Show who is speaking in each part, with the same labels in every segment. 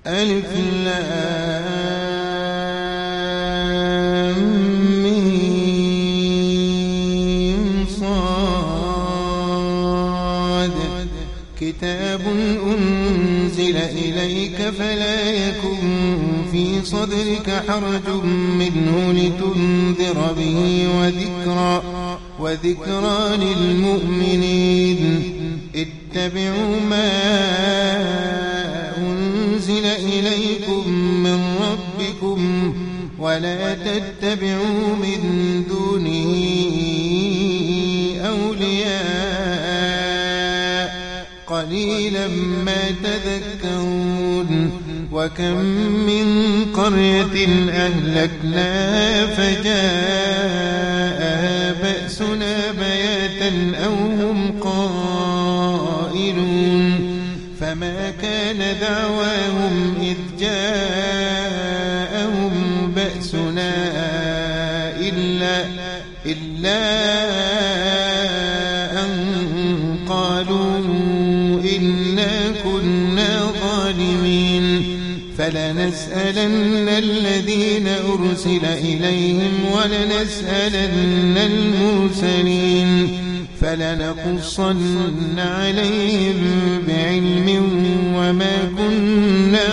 Speaker 1: ألف لام ميم صاد كتاب أنزل إليك فلا يكن في صدرك حرج منه لتنذر به وذكرى للمؤمنين اتبعوا ما أنزل إليكم من ربكم ولا تتبعوا من دونه أولياء قليلا ما تذكرون وكم من قرية أهلكناها فجاءها بأسنا بياتا أو هم قائلون فما كان دعواهم إذ جاءهم بأسنا إلا أن قالوا إنا كنا ظالمين فلنسألن الذين أرسل إليهم ولنسألن المرسلين فلنقصن عليهم بعلم وما كنا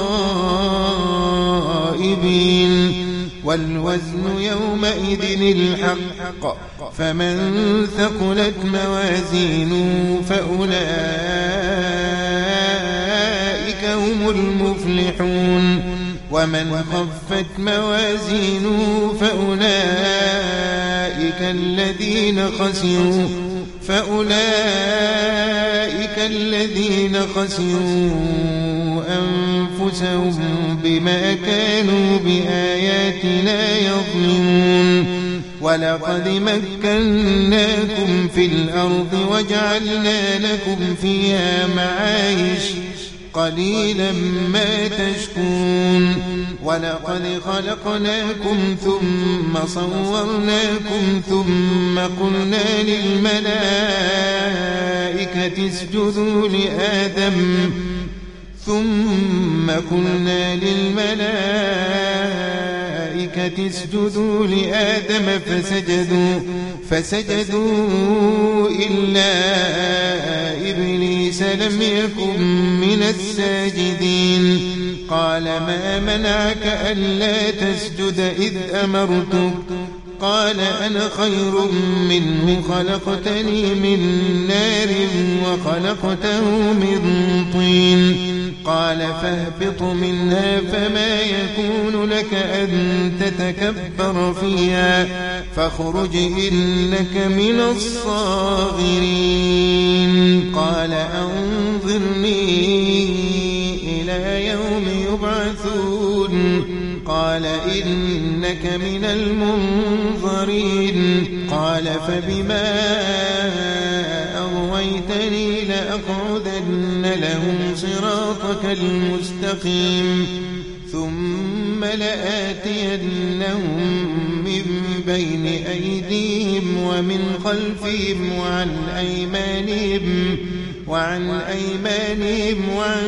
Speaker 1: غائبين والوزن يومئذ الحق فمن ثقلت موازينه فأولئك هم المفلحون ومن خفت موازينه فأولئك الذين خسروا أنفسهم بما كانوا بآياتنا يظلمون ولقد مكناكم في الأرض وجعلنا لكم فيها معايش قليلا ما تشكرون ولقد خلقناكم ثم صورناكم ثم قلنا للملائكة اسجدوا لآدم فسجدوا إلا إبليس لم يكن من الساجدين قال ما منعك ألا تسجد إذ أمرتك قال أنا خير منه خلقتني من نار وخلقته من طين قال فاهبط منها فما يكون لك أن تتكبر فيها فاخرج إنك من الصاغرين قال أنظرني إلى يوم يبعثون قال إنك من المنظرين قال فبما أغويتني لأقعدن لهم صراطك المستقيم ثم لآتينهم من بين أيديهم ومن خلفهم وعن أيمانهم وعن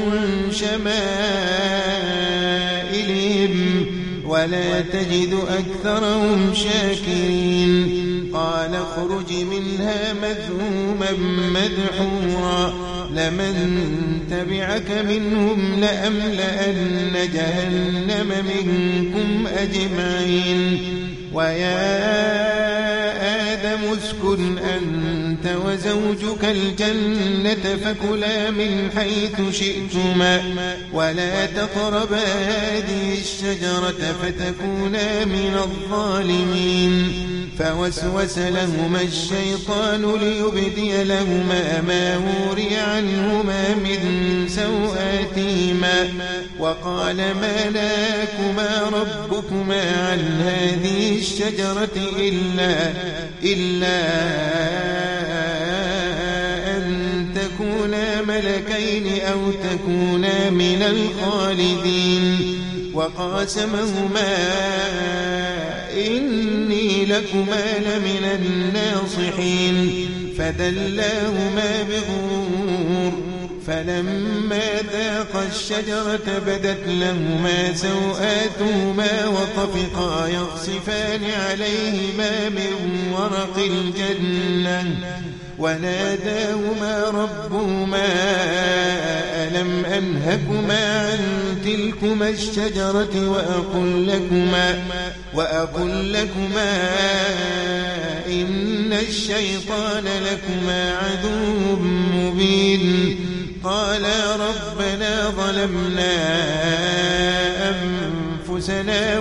Speaker 1: شمائلهم ولا تجد أكثرهم شاكرين قال اخرج منها مذءوما مدحورا لمن تبعك منهم لأملأن جهنم منكم أجمعين ويا آدم اسكن أنت وزوجك الجنة فكلا من حيث شئتما ولا تقربا هذه الشجرة فتكونا من الظالمين فوسوس لهما الشيطان ليبدي لهما ما وري عنهما من سوآتهما وقال ما نهاكما ربكما عن هذه الشجرة إلا أن تكونا ملكين أو تكونا من الخالدين وقاسمهما إني لكما لمن الناصحين فدلاهما بغرور فلما ذاقا الشجرة بدت لهما سوآتهما وطفقا يخصفان عليهما من ورق الجنة وناداهما ربهما ألم أنهكما عن تلكما الشجرة وأقل لكما إن الشيطان لكما عدو مبين قالا ربنا ظلمنا أنفسنا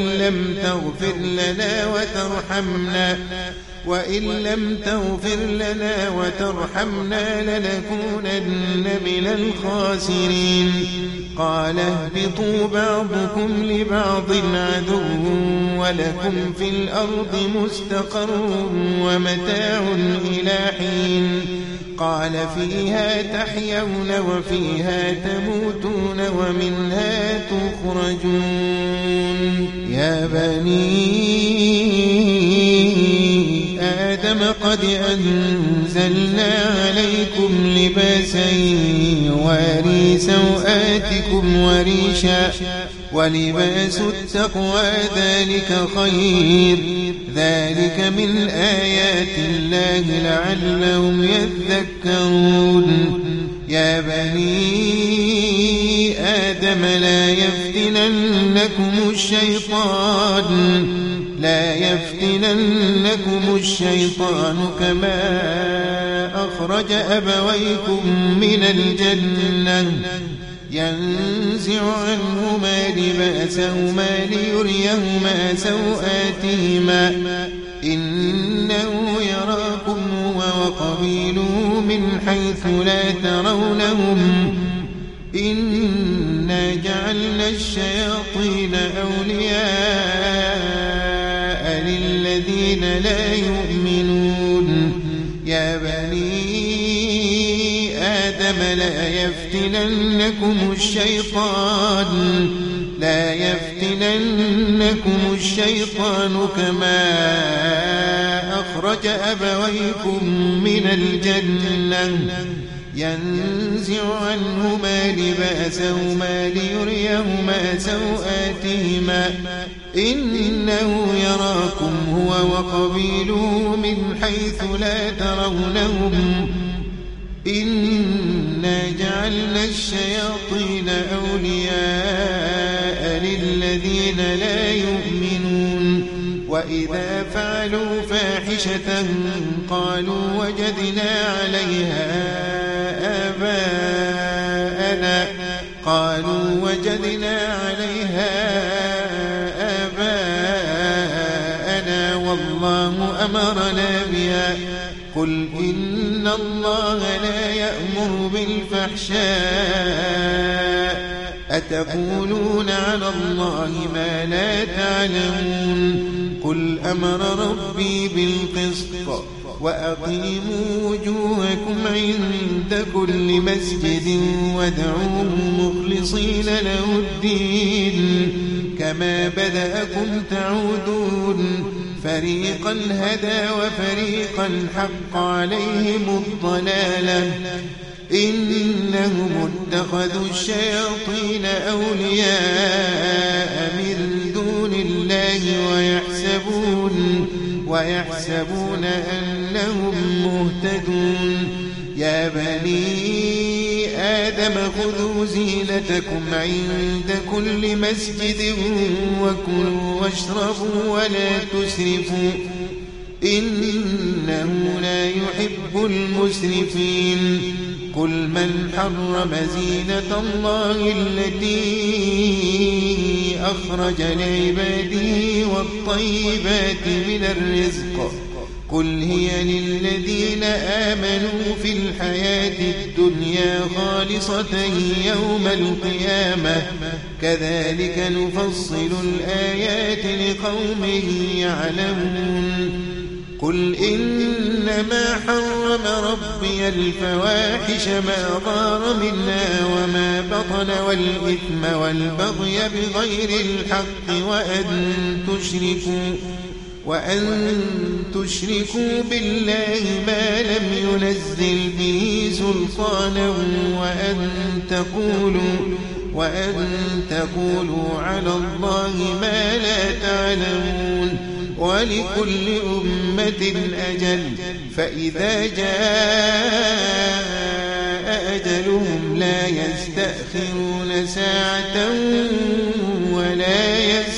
Speaker 1: وإن لم تغفر لنا وترحمنا لنكونن من الخاسرين قال اهبطوا بعضكم لبعض عدو ولكم في الأرض مستقر ومتاع إلى حين قال فيها تحيون وفيها تموتون ومنها تخرجون يا بني آدم قد أنزلنا عليكم لباسا يواري سوآتكم وريشا ولباس التقوى ذلك خير ذلك من آيات الله لعلهم يذكرون يا بني آدم لا يفتننكم الشيطان كما أخرج أبويكم من الجنة ينزع عنهما لباسهما ليريهما سوآتهما إنه يراكم هو وقبيله من حيث لا ترونهم إنا جعلنا الشياطين أولياء للذين لا يؤمنون يا بني آدم لا يفتننكم الشيطان كما أخرج أبويكم من الجنة ينزع عنهما لباسهما ليريهما سوآتهما إنه يراكم هو وقبيله من حيث لا ترونهم إنا جعلنا الشياطين أولياء للذين لا يؤمنون وإذا فعلوا فاحشة قالوا وجدنا عليها آباءنا والله أمرنا بها قل إن الله لا يأمر بالفحشاء أتقولون على الله ما لا تعلمون قل أمر ربي بالقسط وأقيموا وجوهكم عند كل مسجد وادعوه مخلصين له الدين كما بدأكم تعودون فريقا هدى وفريقا حق عليهم الضلالة إنهم اتخذوا الشياطين أولياء من دون الله ويحسبون أنهم مهتدون يا بني آدم خذوا زينتكم عند كل مسجد وكلوا واشربوا ولا تسرفوا إنه لا يحب المسرفين قل من حرم زينة الله التي أخرج لعباده والطيبات من الرزق قل هي للذين آمنوا في الحياة الدنيا خالصة يوم القيامة كذلك نفصل الآيات لقوم يعلمون قل إنما حرم ربي الفواحش ما ظهر منها وما بطن والإثم والبغي بغير الحق وأن تشركوا بالله ما لم ينزل به سلطانا وأن تقولوا على الله ما لا تعلمون ولكل أمة أجل فإذا جاء أجلهم لا يستأخرون ساعة ولا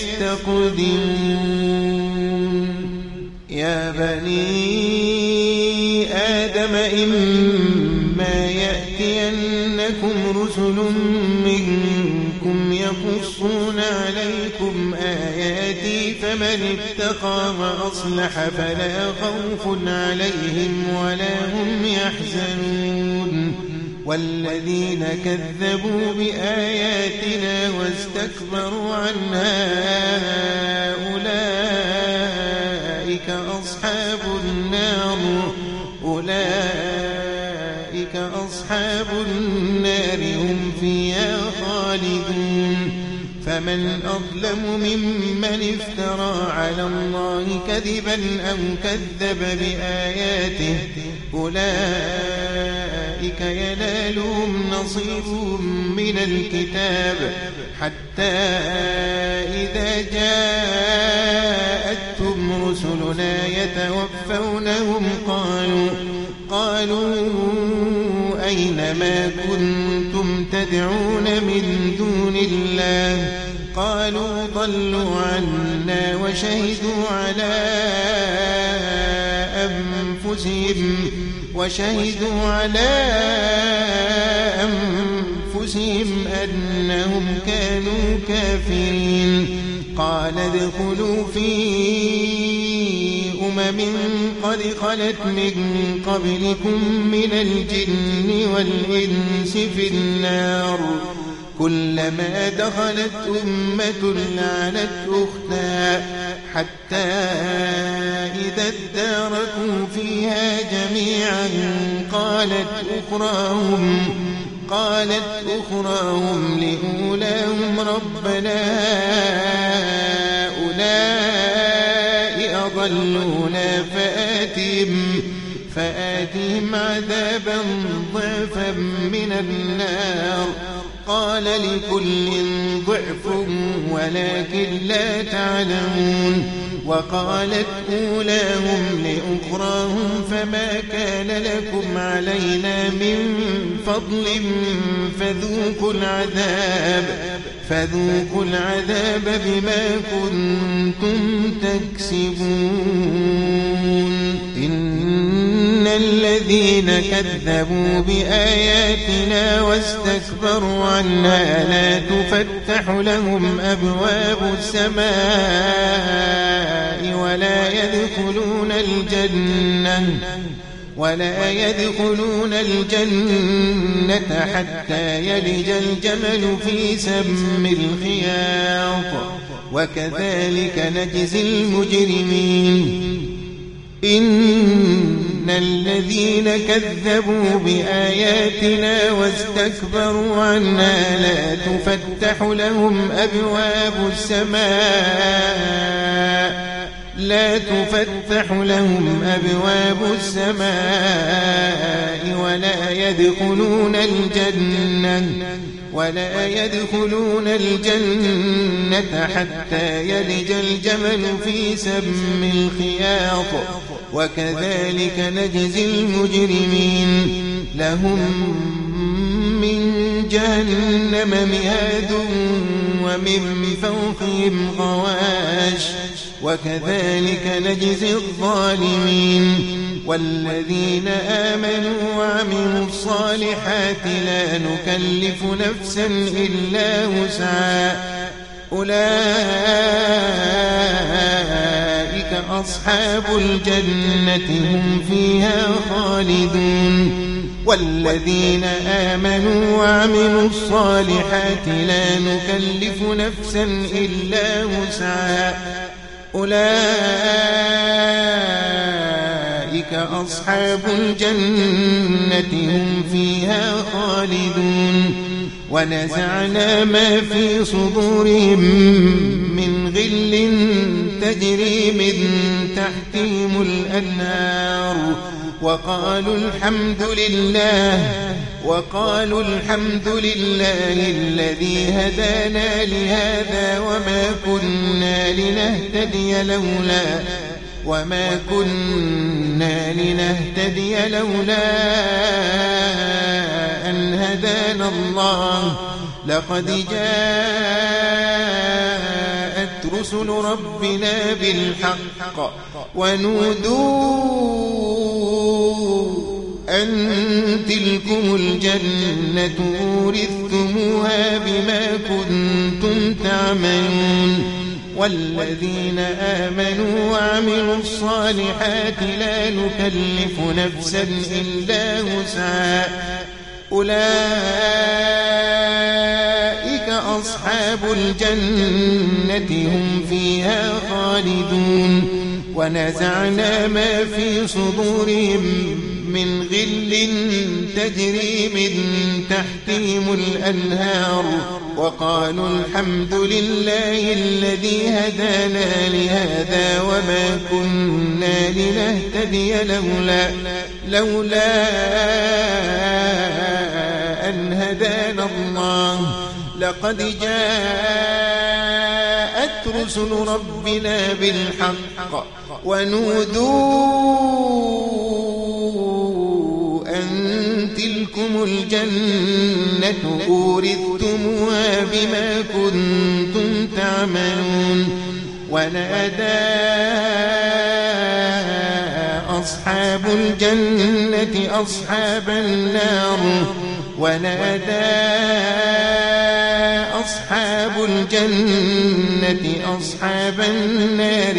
Speaker 1: يستقدمون يا بني آدم إما يأتينكم رسل منكم يقصون عليكم آياتي فمن اتقى وأصلح فلا خوف عليهم ولا هم يحزنون والذين كذبوا بآياتنا واستكبروا عنها أولئك أصحاب النار هم فيها خالدون فمن أظلم ممن افترى على الله كذبا أو كذب بآياته أولئك ينالهم نصيبهم من الكتاب حتى إذا جاءتهم رسلنا يتوفونهم قالوا أين ما كنتم تدعون من دون الله قالوا ضلوا عنا وشهدوا على أنفسهم أنهم كانوا كافرين قال ادخلوا في قد خلت من قبلكم من الجن والإنس في النار كلما دخلت أمة لعنت أختها حتى إذا اداركوا فيها جميعا قالت أخراهم لأولاهم ربنا هؤلاء أضلونا فآتهم عذابا ضعفا من النار قال لكل ضعف ولكن لا تعلمون وقالت أولاهم لأخراهم فما كان لكم علينا من فضل فذوقوا العذاب بما كنتم تكسبون إن الذين كذبوا بآياتنا واستكبروا عنها لا تفتح لهم أبواب السماء ولا يدخلون الجنة حتى يلج الجمل في سم الخياط وكذلك نجزي المجرمين إن الذين كذبوا بآياتنا واستكبروا عنها لا تفتح لهم أبواب السماء ولا يدخلون الجنة حتى يلج الجمل في سم الخياط وكذلك نجزي المجرمين لهم من جهنم مهاد ومن فوقهم غواش وكذلك نجزي الظالمين والذين آمنوا وعملوا الصالحات لا نكلف نفسا إلا وسعها أولئك أصحاب الجنة هم فيها خالدون والذين آمنوا وعملوا الصالحات لا نكلف نفسا إلا وسعها أولئك أصحاب الجنة هم فيها خالدون ونزعنا ما في صدورهم من غل تجري من تحتهم الأنهار وقالوا الحمد لله الذي هدانا لهذا وما كنا لنهتدي لولا أن هدانا الله لقد جاءت رسل ربنا بالحق ونودوا أن تلكم الجنة أورثتموها بما كنتم تعملون والذين آمنوا وعملوا الصالحات لا نكلف نفسا إلا وسعها أولئك أصحاب الجنة هم فيها خالدون ونزعنا ما في صدورهم من غل تجري من تحتهم الأنهار وقالوا الحمد لله الذي هدانا لهذا وما كنا لنهتدي لولا أن هدانا الله لقد جاءت رسل ربنا بالحق ونودوا أن تلكم الجنة أورثتموها بما كنتم تعملون ونادى أصحاب الجنة أصحاب النار أصحاب الجنة أصحاب النار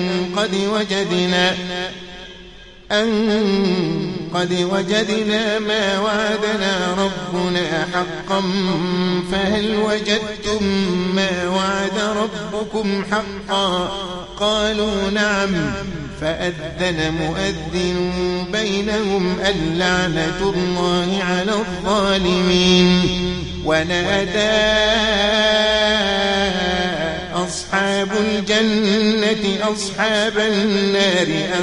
Speaker 1: أن قد وجدنا ما وعدنا ربنا حقا فهل وجدتم ما وعد ربكم حقا قالوا نعم فأذن مؤذن بينهم اللعنة الله على الظالمين ونادى أصحاب الجنة أصحاب النار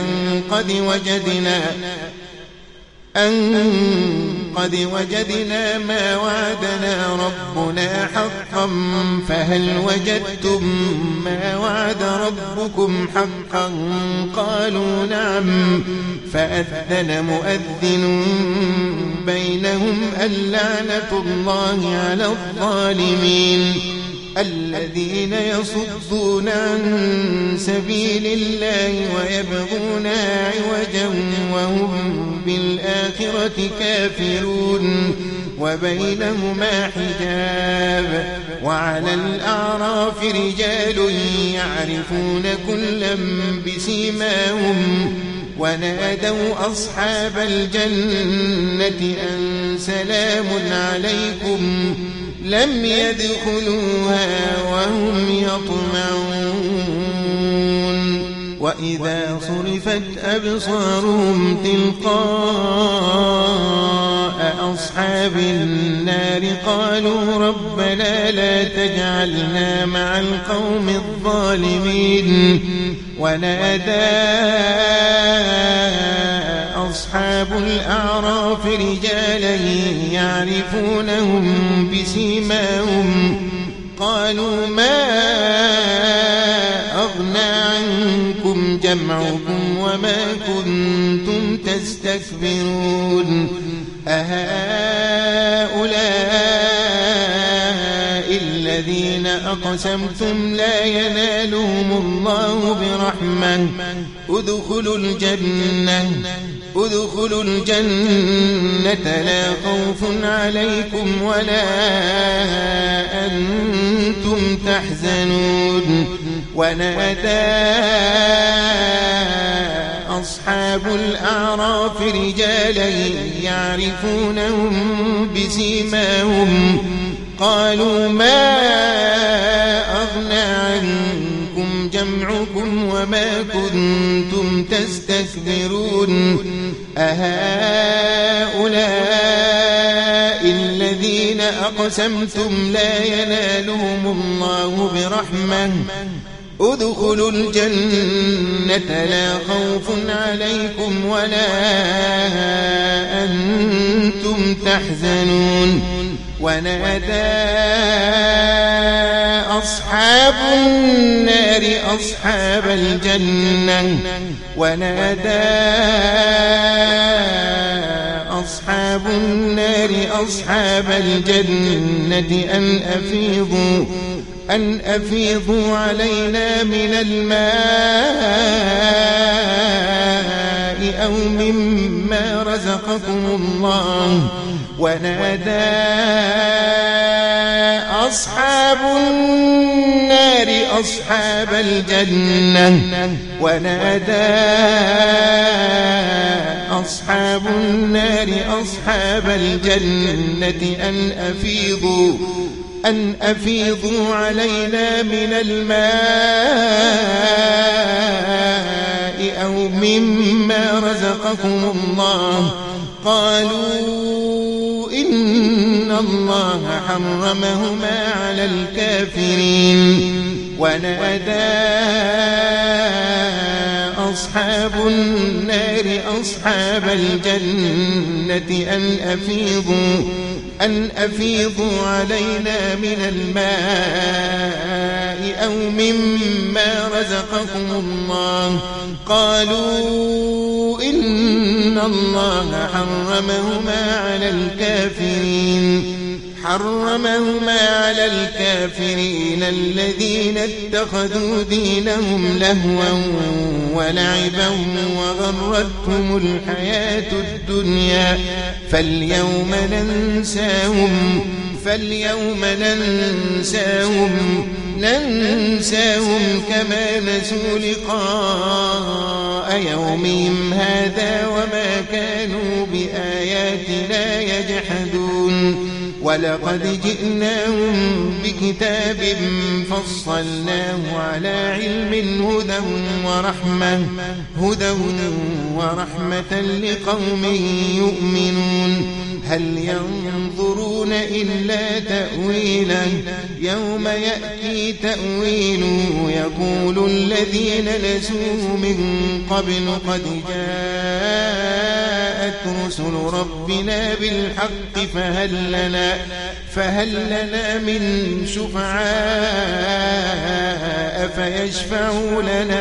Speaker 1: أن قد وجدنا ما وعدنا ربنا حقا فهل وجدتم ما وعد ربكم حقا قالوا نعم فأذن مؤذن بينهم اللعنة الله على الظالمين الذين يصدون عن سبيل الله ويبغونها عوجا وهم بالآخرة كافرون وبينهما حجاب وعلى الأعراف رجال يعرفون كلا بسيماهم ونادوا أصحاب الجنة أن سلام عليكم لم يدخلوها وهم يطمعون وإذا صرفت أبصارهم تلقاء أصحاب النار قالوا ربنا لا تجعلنا مع القوم الظالمين ونادى أصحاب الأعراف رجالا يعرفونهم بسيماهم قالوا ما أغنى عنكم جمعكم وما كنتم تستكبرون أهؤلاء الذين أقسمتم لا ينالهم الله برحمة ادخلوا الجنة لا خوف عليكم ولا أنتم تحزنون ونادى أصحاب الأعراف رجالا يعرفونهم بسيماهم قالوا ما أغنى عنكم جمعكم وما كنتم تستكبرون أهؤلاء الذين أقسمتم لا ينالهم الله برحمة ادخلوا الجنة لا خوف عليكم ولا أنتم تحزنون ونادى أصحاب النار أصحاب الجنة أصحاب النار أصحاب الجنة أن أفيضوا علينا من الماء أو مما رزقكم الله ونادى أصحاب النار أصحاب الجنة أصحاب النار أصحاب الجنة أن أفيضوا علينا من الماء أو مما رزقكم الله قالوا إن الله حرمهما على الكافرين ونادى أصحاب النار أصحاب الجنة أن أفيضوا علينا من الماء أو مما رزقكم الله قالوا إن الله حرمهما على الكافرين الذين اتخذوا دينهم لهوا ولعبا وغرتهم الحياة الدنيا فاليوم ننساهم كما نسوا لقاء يومهم هذا وما كانوا بآياتنا يجحدون ولقد جئناهم بكتاب فصلناه على علم هدى ورحمة لقوم يؤمنون هل ينظرون إلا تأويله يوم يأتي تأويله يقول الذين نسوه من قبل قد جاءت رسل ربنا بالحق فهل لنا من شفعاء فيشفعوا لنا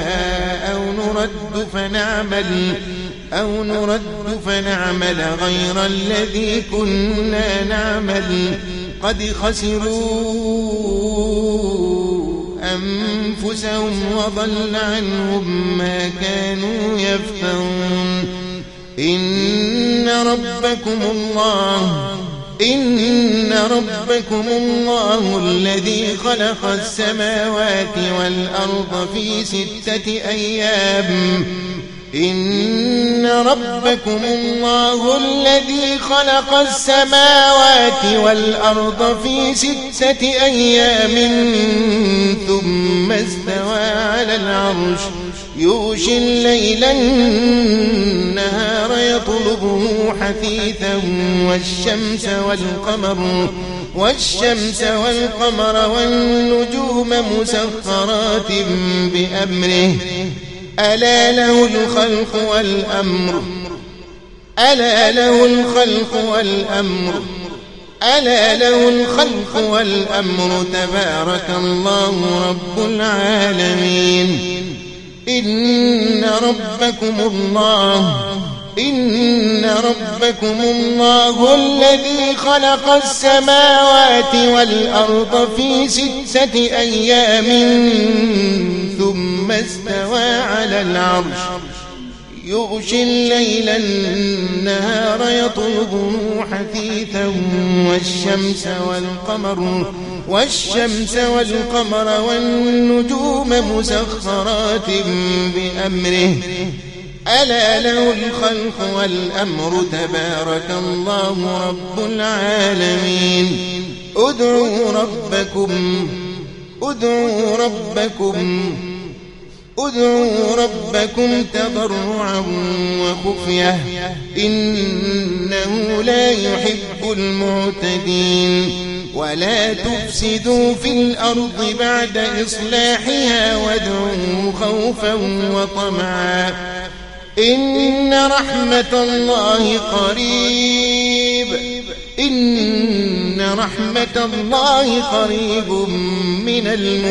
Speaker 1: أو نرد فنعمل غير الذي كنا نعمل قد خسروا أنفسهم وضل عنهم ما كانوا يفترون إن ربكم الله الذي خلق السماوات والأرض في 6 أيام إن ربكم الله الذي خلق السماوات والأرض في 6 أيام ثم استوى على العرش يغشي الليل النهار يطلبه حثيثا والشمس والقمر والنجوم مسخرات بأمره ألا له الخلق والأمر تبارك الله رب العالمين إن ربكم الله الذي خلق السماوات والأرض في 6 أيام ثم استوى على العرش يغشي الليل النهار يطلبه حثيثا والشمس والقمر والنجوم مسخرات بأمره ألا له الخلق والأمر تبارك الله رب العالمين ادعوا ربكم تضرعا وخفية إنه لا يحب المعتدين ولا تفسدوا في الأرض بعد إصلاحها وادعوه خوفا وطمعا إن رحمة الله قريب من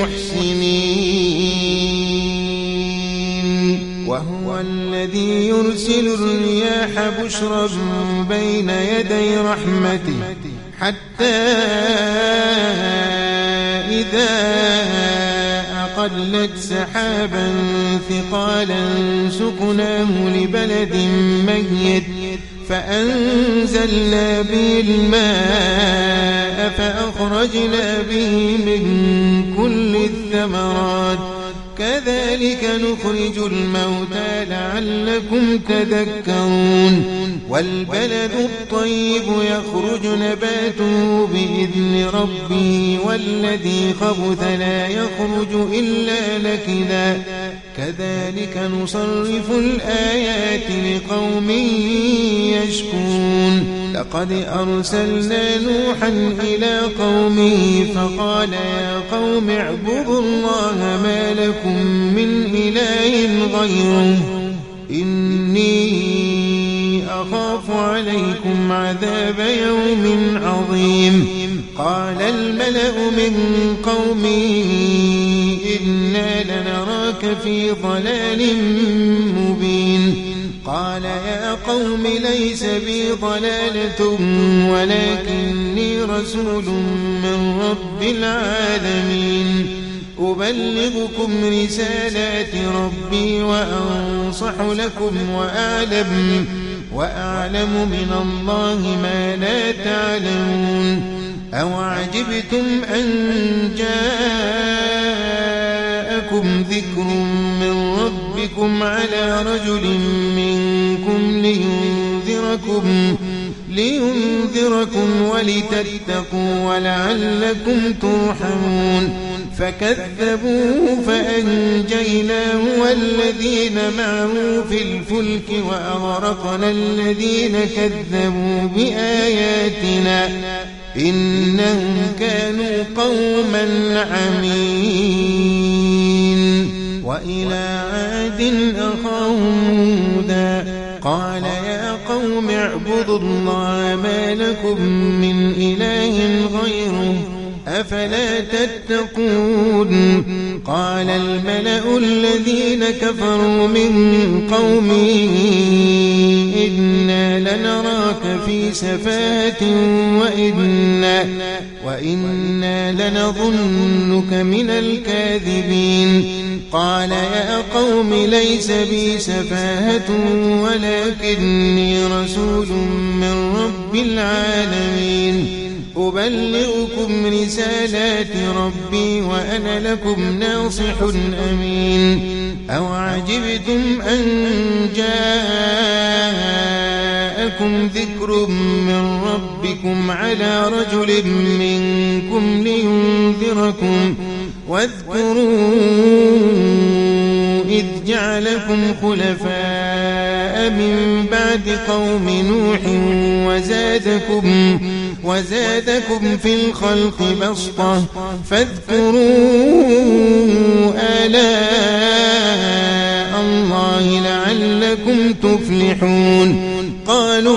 Speaker 1: المحسنين وهو الذي يرسل الرياح بشرا بين يدي رحمته حتى إذا أقلت سحابا ثقالا سقناه لبلد ميت فأنزلنا به الماء فأخرجنا به من كل الثمرات كذلك نخرج الموتى لعلكم تذكرون والبلد الطيب يخرج نباته بإذن ربه والذي خبث لا يخرج إلا نكدا كذلك نصرف الآيات لقوم يشكون لقد أرسلنا نوحا إلى قومه فقال يا قوم اعبدوا الله ما لكم من إله غيره إني أخاف عليكم عذاب يوم عظيم قال الملأ من قومه إنا لنراك في ضلال مبين قال يا قوم ليس بي ضلالة ولكني رسول من رب العالمين أبلغكم رسالات ربي وأنصح لكم وأعلم من الله ما لا تعلمون أوعجبتم أن جاءكم ذكر من ربكم على رجل منكم لينذركم ولتتقوا ولعلكم ترحمون فكذبوه فأنجيناه والذين معه في الفلك وأغرقنا الذين كذبوا بآياتنا إنهم كانوا قوما عمين وإلى عاد أخاهم هودا قال يا قوم اعبدوا الله ما لكم من إله غيره أفلا تتقون قال الملأ الذين كفروا من قومه إنا لنراك في سفاهة وإنا لنظنك من الكاذبين قال يا قوم ليس بي سفاهة ولكني رسول من رب العالمين أبلغكم رسالات ربي وأنا لكم ناصح أمين أوعجبتم أن جاءكم ذكر من ربكم على رجل منكم لينذركم واذكروا إذ جعلكم خلفاء من بعد قوم نوح وزادكم في الخلق بسطة فاذكروا آلاء الله لعلكم تفلحون قالوا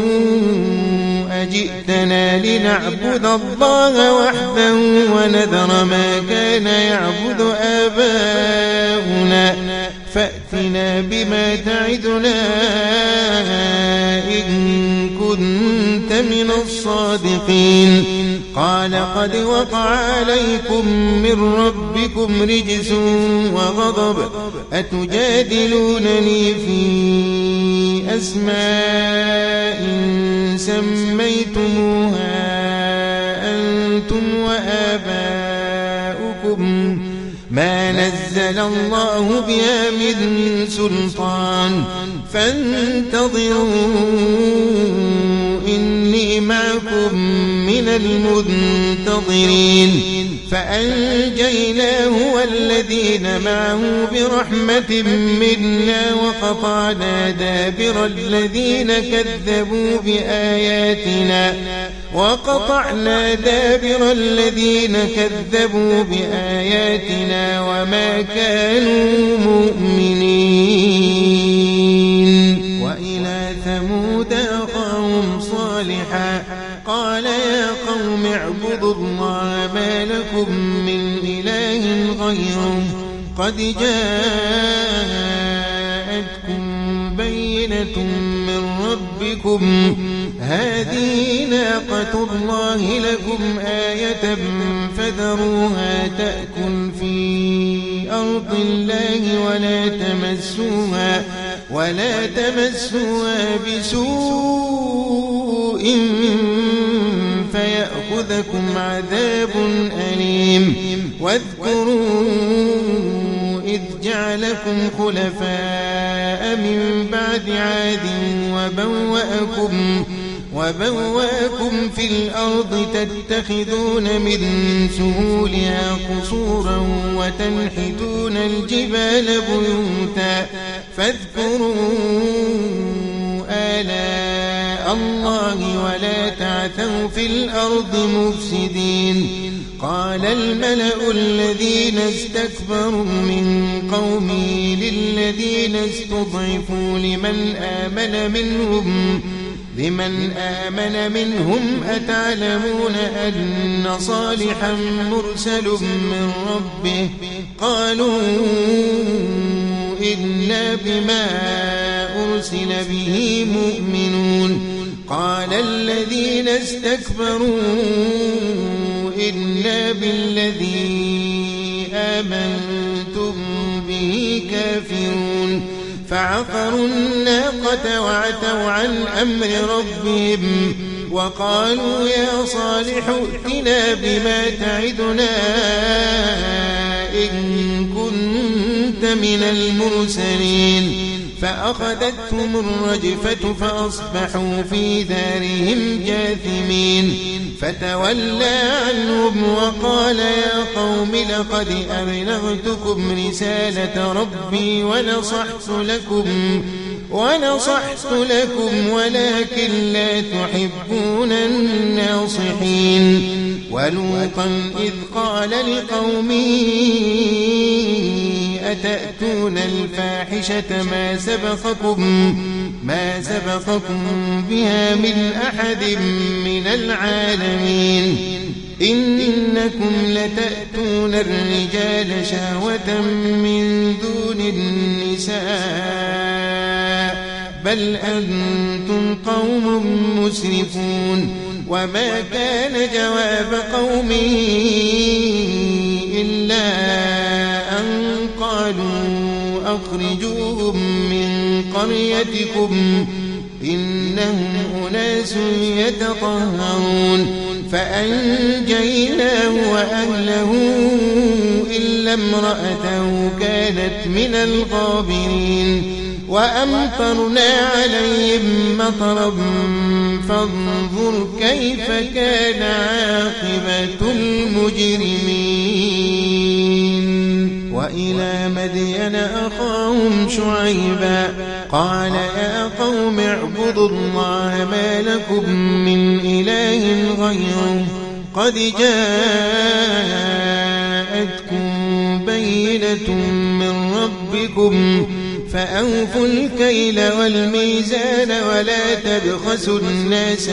Speaker 1: أجئتنا لنعبد الله وحده ونذر ما كان يعبد آباؤنا فأتنا بما تعدنا إن كنت من الصادقين قال قد وقع عليكم من ربكم رجس وغضب أتجادلونني في أسماء سميتموها أنتم وآباؤكم ما نزل الله بها من سلطان فانتظروا إني معكم من المنتظرين فأنجيناه والذين معه برحمة منا وقطعنا دابر الذين كذبوا بآياتنا وما كانوا مؤمنين. وإلى ثمود أخاهم صالحا قال يا قوم اعبدوا الله ما لكم من إله غيره قد جاءتكم بينة من ربكم هذه ناقة الله لكم آية فذروها تأكل في أرض الله ولا تمسوها بسوء فيأخذكم عذاب أليم. واذكروا إذ جعلكم خلفاء من بعد عاد وبوأكم في الأرض تتخذون من سهولها قصورا وتنحتون الجبال بيوتا فاذكروا آلاء الله ولا تعثوا في الأرض مفسدين. قال الملأ الذين استكبروا من قومه للذين استضعفوا لمن آمن منهم أتعلمون أن صالحا مرسل من ربه قالوا إنا بما أرسل به مؤمنون. قال الذين استكبروا إنا بالذي آمنتم به كافرون. فعقروا الناقة وعتوا عن أمر ربهم وقالوا يا صالح ائتنا بما تعدنا إن كنت من المرسلين. فأخذتهم الرجفة فأصبحوا في دارهم جاثمين. فتولى عنهم وقال يا قوم لقد أبلغتكم رسالة ربي ونصحت لكم ولكن لا تحبون الناصحين. ولوطا إذ قال لقومه أتأتون الفاحشة ما سبقكم بها من أحد من العالمين. إنكم لتأتون الرجال شهوة من دون النساء بل أنتم قوم مسرفون. وما كان جواب قومه إلا أن قالوا أخرجوهم من قريتكم إنهم أناس يتطهرون. فأنجيناه وأهله إلا امرأته كانت من الغابرين. وأمطرنا عليهم مطرا فانظر كيف كان عاقبة المجرمين. وإلى مدين أخاهم شعيبا قال يا قوم اعبدوا الله ما لكم من إله غيره قد جاءتكم بينة من ربكم فأوفوا الكيل والميزان ولا تبخسوا الناس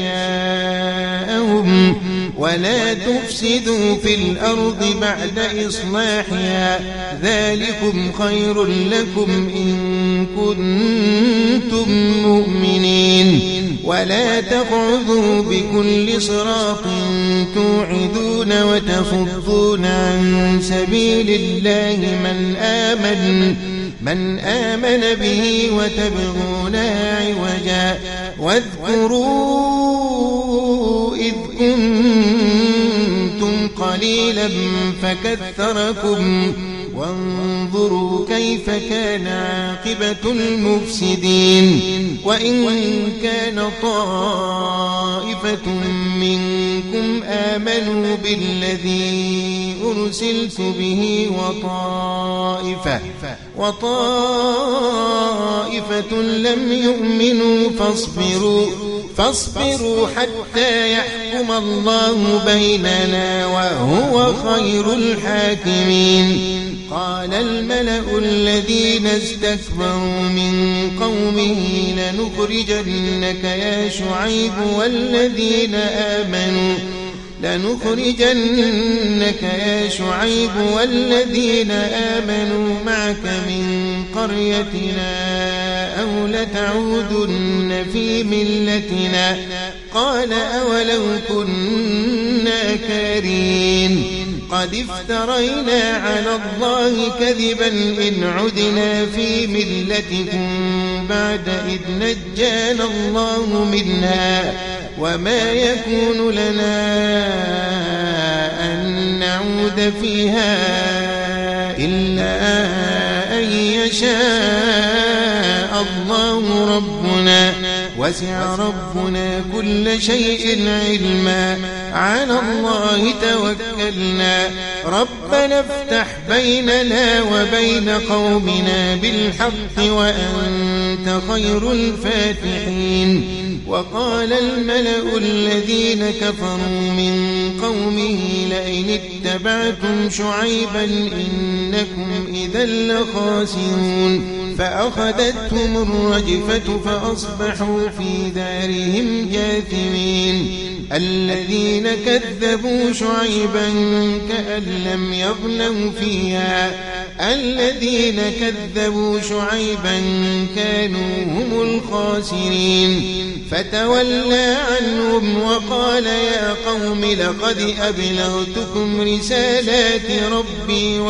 Speaker 1: أشياءهم ولا تفسدوا في الأرض بعد إصلاحها ذلكم خير لكم إن كنتم مؤمنين. ولا تقعدوا بكل صراط توعدون وتصدون عن سبيل الله من آمن به وتبغونها عوجا. واذكروا إذ كنتم قليلا فكثركم وانظروا كيف كان عاقبة المفسدين. وإن كان طائفة منكم آمنوا بالذي أرسلت به وطائفة لم يؤمنوا فاصبروا حتى يحكم الله بيننا وهو خير الحاكمين. قال الملأ الذين استكبروا من قومه لنخرجنك يا شعيب والذين آمنوا معك من قريتنا أو لتعودن في ملتنا. قال أولو كنا كارهين قد افترينا على الله كذبا إن عدنا في ملتكم بعد إذ نجانا الله منها وما يكون لنا أن نعود فيها إلا أن يشاء الله ربنا وسع ربنا كل شيء علما على الله توكلنا ربنا افتح بيننا وبين قومنا بالحق وأنت خير الفاتحين. وقال الملأ الذين كفروا من قومه لئن اتبعتم شعيبا إنكم إذا لخاسرون. فأخذتهم الرجفة فأصبحوا في دارهم جاثمين. الذين كذبوا شعيبا كأن لم يغنوا فيها الذين كذبوا شعيبا كانوا هم الخاسرين. فتولى عنهم وقال يا قوم لقد أبلغتكم رسالات ربي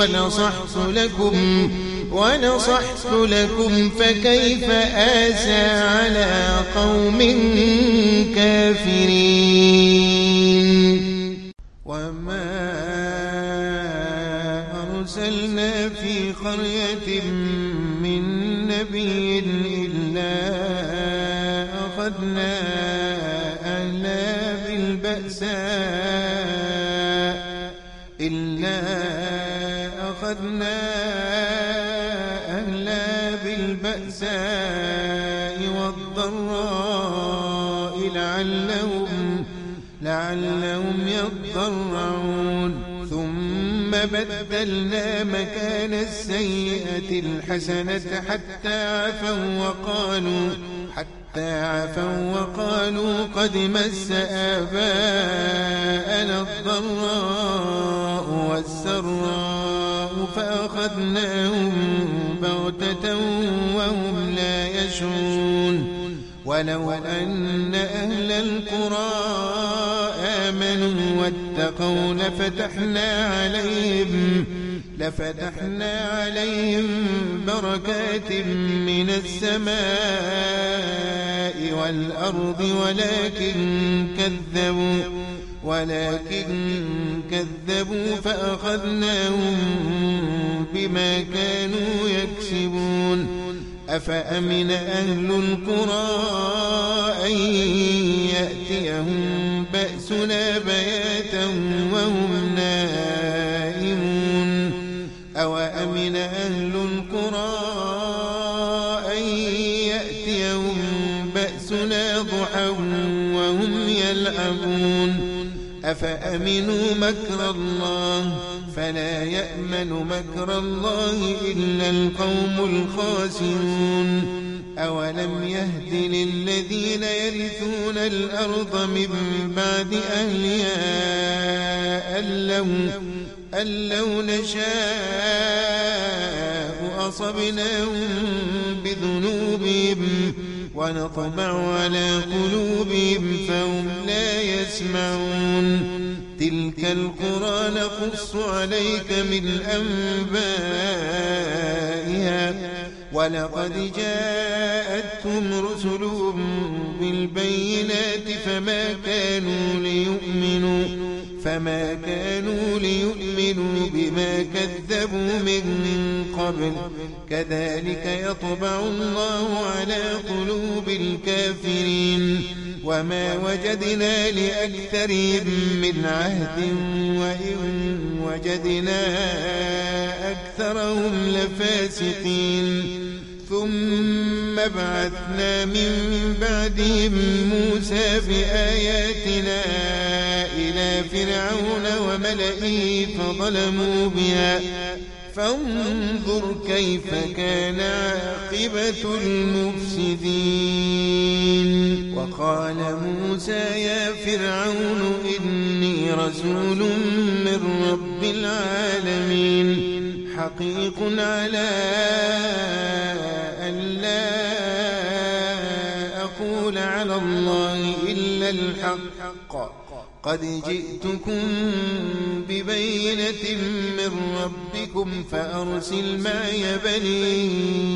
Speaker 1: ونصحت لكم فكيف آسى على قوم كافرين. وما أرسلنا في قرية من نبي إلا أخذنا أهلها بالبأساء والضراء لعلهم يضرعون. ثم بدلنا مكان السيئة الحسنة حتى عفوا وقالوا قد مس آباءنا الضراء والسراء فأخذناهم بغتة وهم لا يشعرون. ولو أن أهل القرى آمنوا واتقوا لفتحنا عليهم بركات من السماء والأرض ولكن كذبوا فأخذناهم بما كانوا يكسبون. أفأمن أهل القرى أن يأتيهم بأسنا بياتا وهم نائمون. أوأمن أهل القرى أن يأتيهم بأسنا ضحى وهم يلعبون. أفأمنوا مكر الله فلا يأمن مكر الله إلا القوم الخاسرون. أولم يهد للذين يرثون الأرض من بعد أهلها أن لو نشاء أصبناهم بذنوبهم ونطبع على قلوبهم فهم لا يسمعون. تلك القرى نقص عليك من أنبائها ولقد جاءتهم رسلهم بالبينات فما كانوا ليؤمنوا بما كذبوا من قبل كذلك يطبع الله على قلوب الكافرين وما وجدنا لأكثرهم من عهد وإن وجدنا أكثرهم لفاسقين ثم بعثنا من بعدهم موسى بآياتنا إلى فرعون وملئه فظلموا بها فانظر كيف كان عاقبة المفسدين. وقال موسى يا فرعون إني رسول من رب العالمين حقيق على ألا أقول على الله إلا الحق قد جئتكم ببينة من ربكم فأرسل معي بني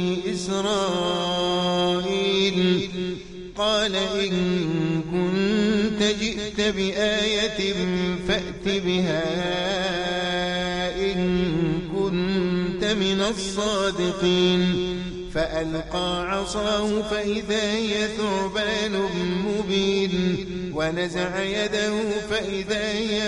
Speaker 1: إسرائيل. قال إن كنت جئت بآية فأت بها إن كنت من الصادقين. فألقى عصاه فإذا هي ثعبان مبين ونزع يده فإذا هي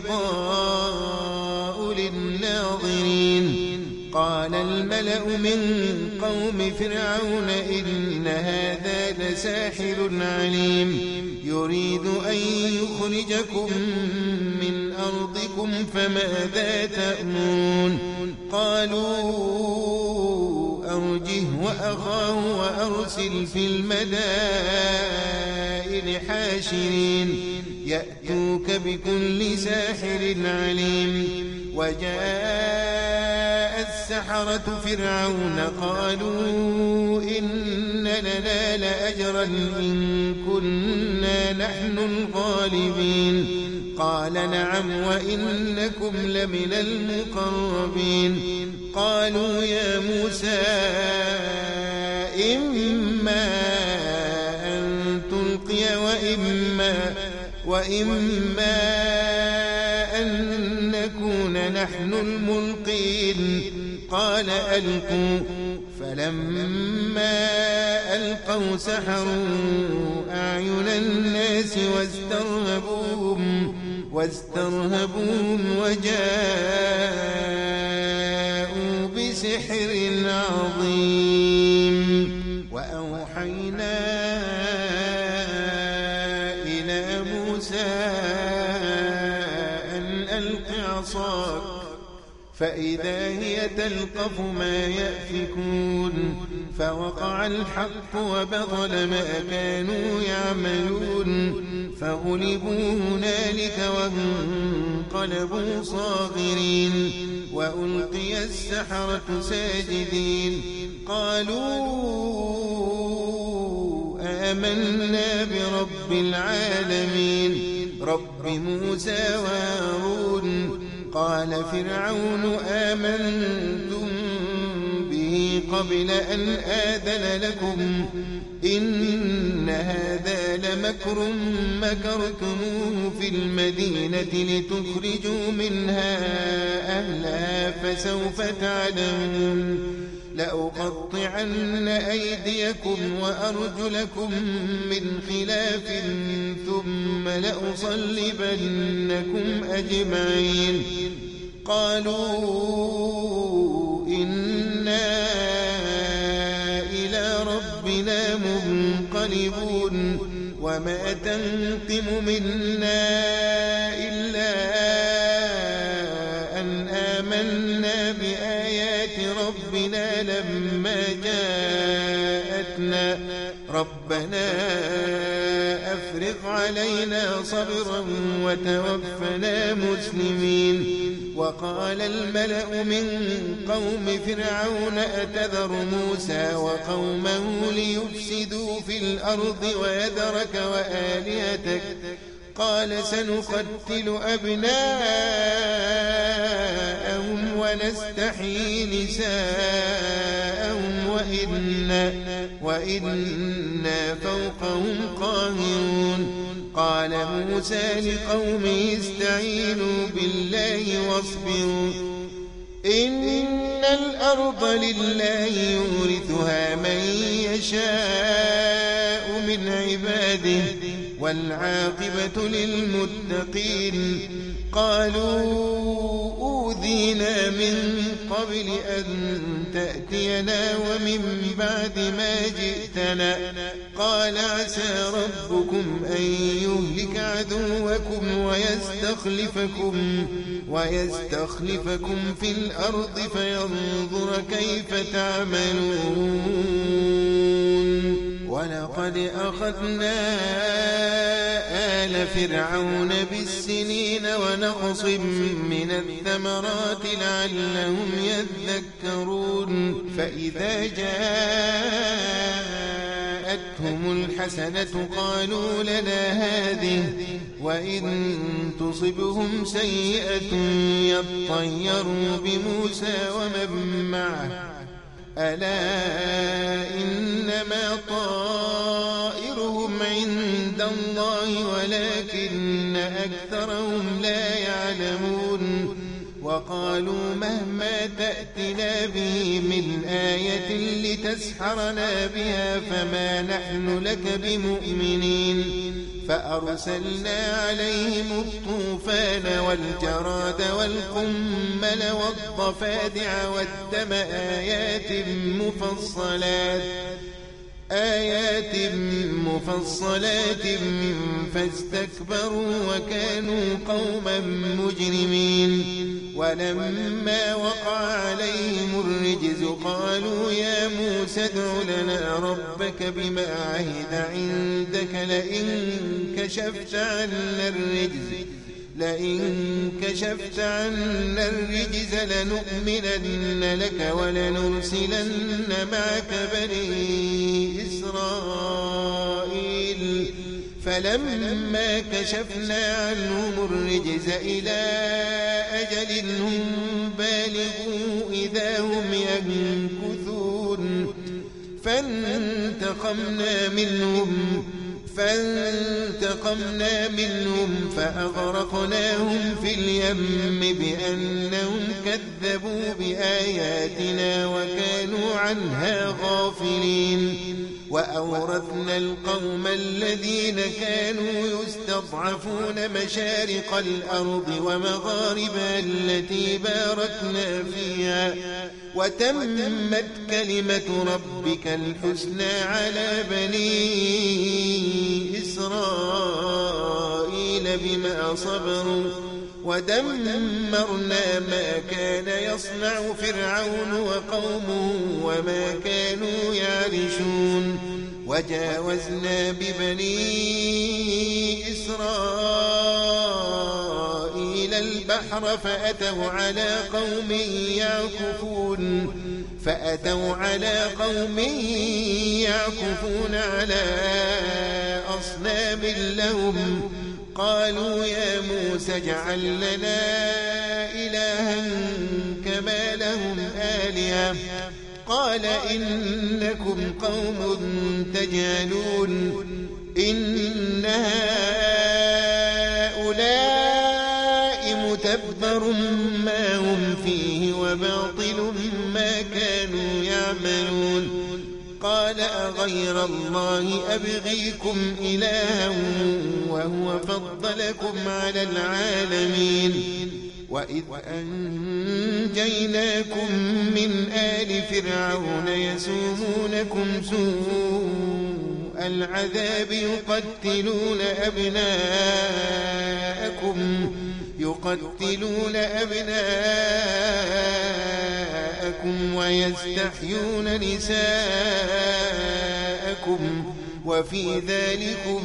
Speaker 1: بيضاء للناظرين. قال الملأ من قوم فرعون إن هذا لساحر عليم يريد أن يخرجكم من أرضكم فماذا تأمرون. قالوا أرجه وأخاه وأرسل في المدائن حاشرين يأتوك بكل ساحر عليم. وجاء السحرة فرعون قالوا إن لنا لأجرا إن كنا نحن الغالبين. قال نعم وإنكم لمن المقربين. قالوا يا موسى إما أن تلقي وإما أن نكون نحن الملقين. قال ألقوا. فلما ألقوا سحروا أعين الناس واسترهبوهم وجاءوا بسحر عظيم. وأوحينا إلى موسى أن ألق عصاك فإذا هي تلقف ما يأفكون. فوقع الحق وبطل ما كانوا يعملون فغلبوا هنالك وانقلبوا صاغرين. وألقي السحرة ساجدين قالوا آمنا برب العالمين رب موسى وهارون. قال فرعون آمنتم به قبل أن آذن لكم إن هذا لمكر مكرتموه في المدينة لتخرجوا منها أهلها فسوف تعلمون. لأقطعن أيديكم وأرجلكم من خلاف ثم لأصلبنكم أجمعين. قالوا إنا إلى ربنا منقلبون. وما تنقم منا إلا أن آمنا بآيات ربنا لما جاءتنا ربنا أفرغ علينا صبرا وتوفنا مسلمين. وقال الملأ من قوم فرعون أتذر موسى وقومه ليفسدوا في الأرض ويذرك وآلهتك قال سنقتل أبناءهم ونستحيي نساءهم وإنا فوقهم قاهرون قال موسى لقومه استعينوا بالله واصبروا إن الأرض لله يورثها من يشاء من عباده والعاقبة للمتقين قالوا أوذينا من قبل أن تأتينا ومن بعد ما جئتنا قال عسى ربكم أن يهلك عدوكم ويستخلفكم في الأرض فينظر كيف تعملون ولقد أخذنا آل فرعون بالسنين ونقص من الثمرات لعلهم يذكرون فإذا جاءتهم الحسنة قالوا لنا هذه وإن تصبهم سيئة يطيروا بموسى ومن معه ألا إنما طائرهم عند الله ولكن أكثرهم لا يعلمون وقالوا مهما تأتنا به من آية لتسحرنا بها فما نحن لك بمؤمنين فأرسلنا عليهم الطوفان والجراد والقمل والضفادع والدم آيات مفصلات فاستكبروا وكانوا قوما مجرمين ولما وقع عليهم الرجز قالوا يا موسى ادع لنا ربك بما عهد عندك لئن كشفت عنا الرجز لنؤمنن لك ولنرسلن معك بني إسرائيل فلما كشفنا عنهم الرجز إلى أجل هم بالغوا إذا هم ينكثون فانتقمنا منهم فأغرقناهم في اليم بأنهم كذبوا بآياتنا وكانوا عنها غافلين وأورثنا القوم الذين كانوا يستضعفون مشارق الأرض ومغاربها التي باركنا فيها وتمت كلمة ربك الحسنى على بني إسرائيل بما صبروا ودمرنا ما كان يصنع فرعون وقومه وما كانوا يعرشون وجاوزنا ببني إسرائيل البحر فأتوا على قوم يعكفون على أصنام لهم قالوا يا موسى اجعل لنا إلها كما لهم آلهة قال إنكم قوم تجهلون إن هؤلاء متبر ما هم فيه وباطل ما كانوا يعملون قال أغير الله أبغيكم إلها وهو فضلكم على العالمين وإذ أنجيناكم من آل فرعون يسومونكم سوء العذاب يقتلون أبناءكم ويستحيون نساءكم وفي ذلكم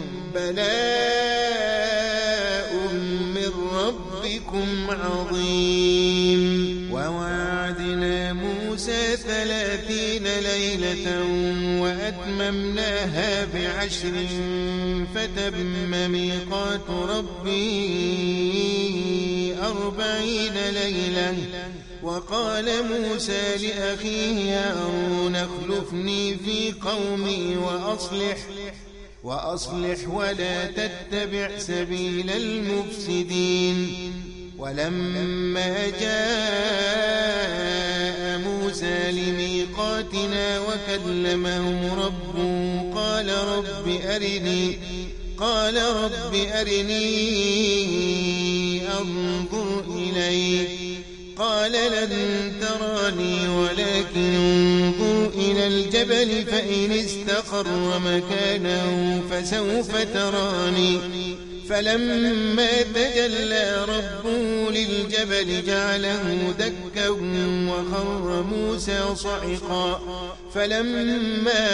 Speaker 1: بلاء من ربكم عظيم ووعدنا موسى 30 ليلة ليلة وأتممناها ب10 فتم ميقات ربي 40 ليلة. وقال موسى لأخيه هارون اخلفني في قومي وأصلح ولا تتبع سبيل المفسدين. ولما جاء موسى لميقاتنا وكلمه ربه قال رب أرني أنظر إليك. قال لن تراني ولكن انظر إلى الجبل فإن استقر مكانه فسوف تراني. فلما تجلى ربه للجبل جعله دكا وخر موسى صعقا. فلما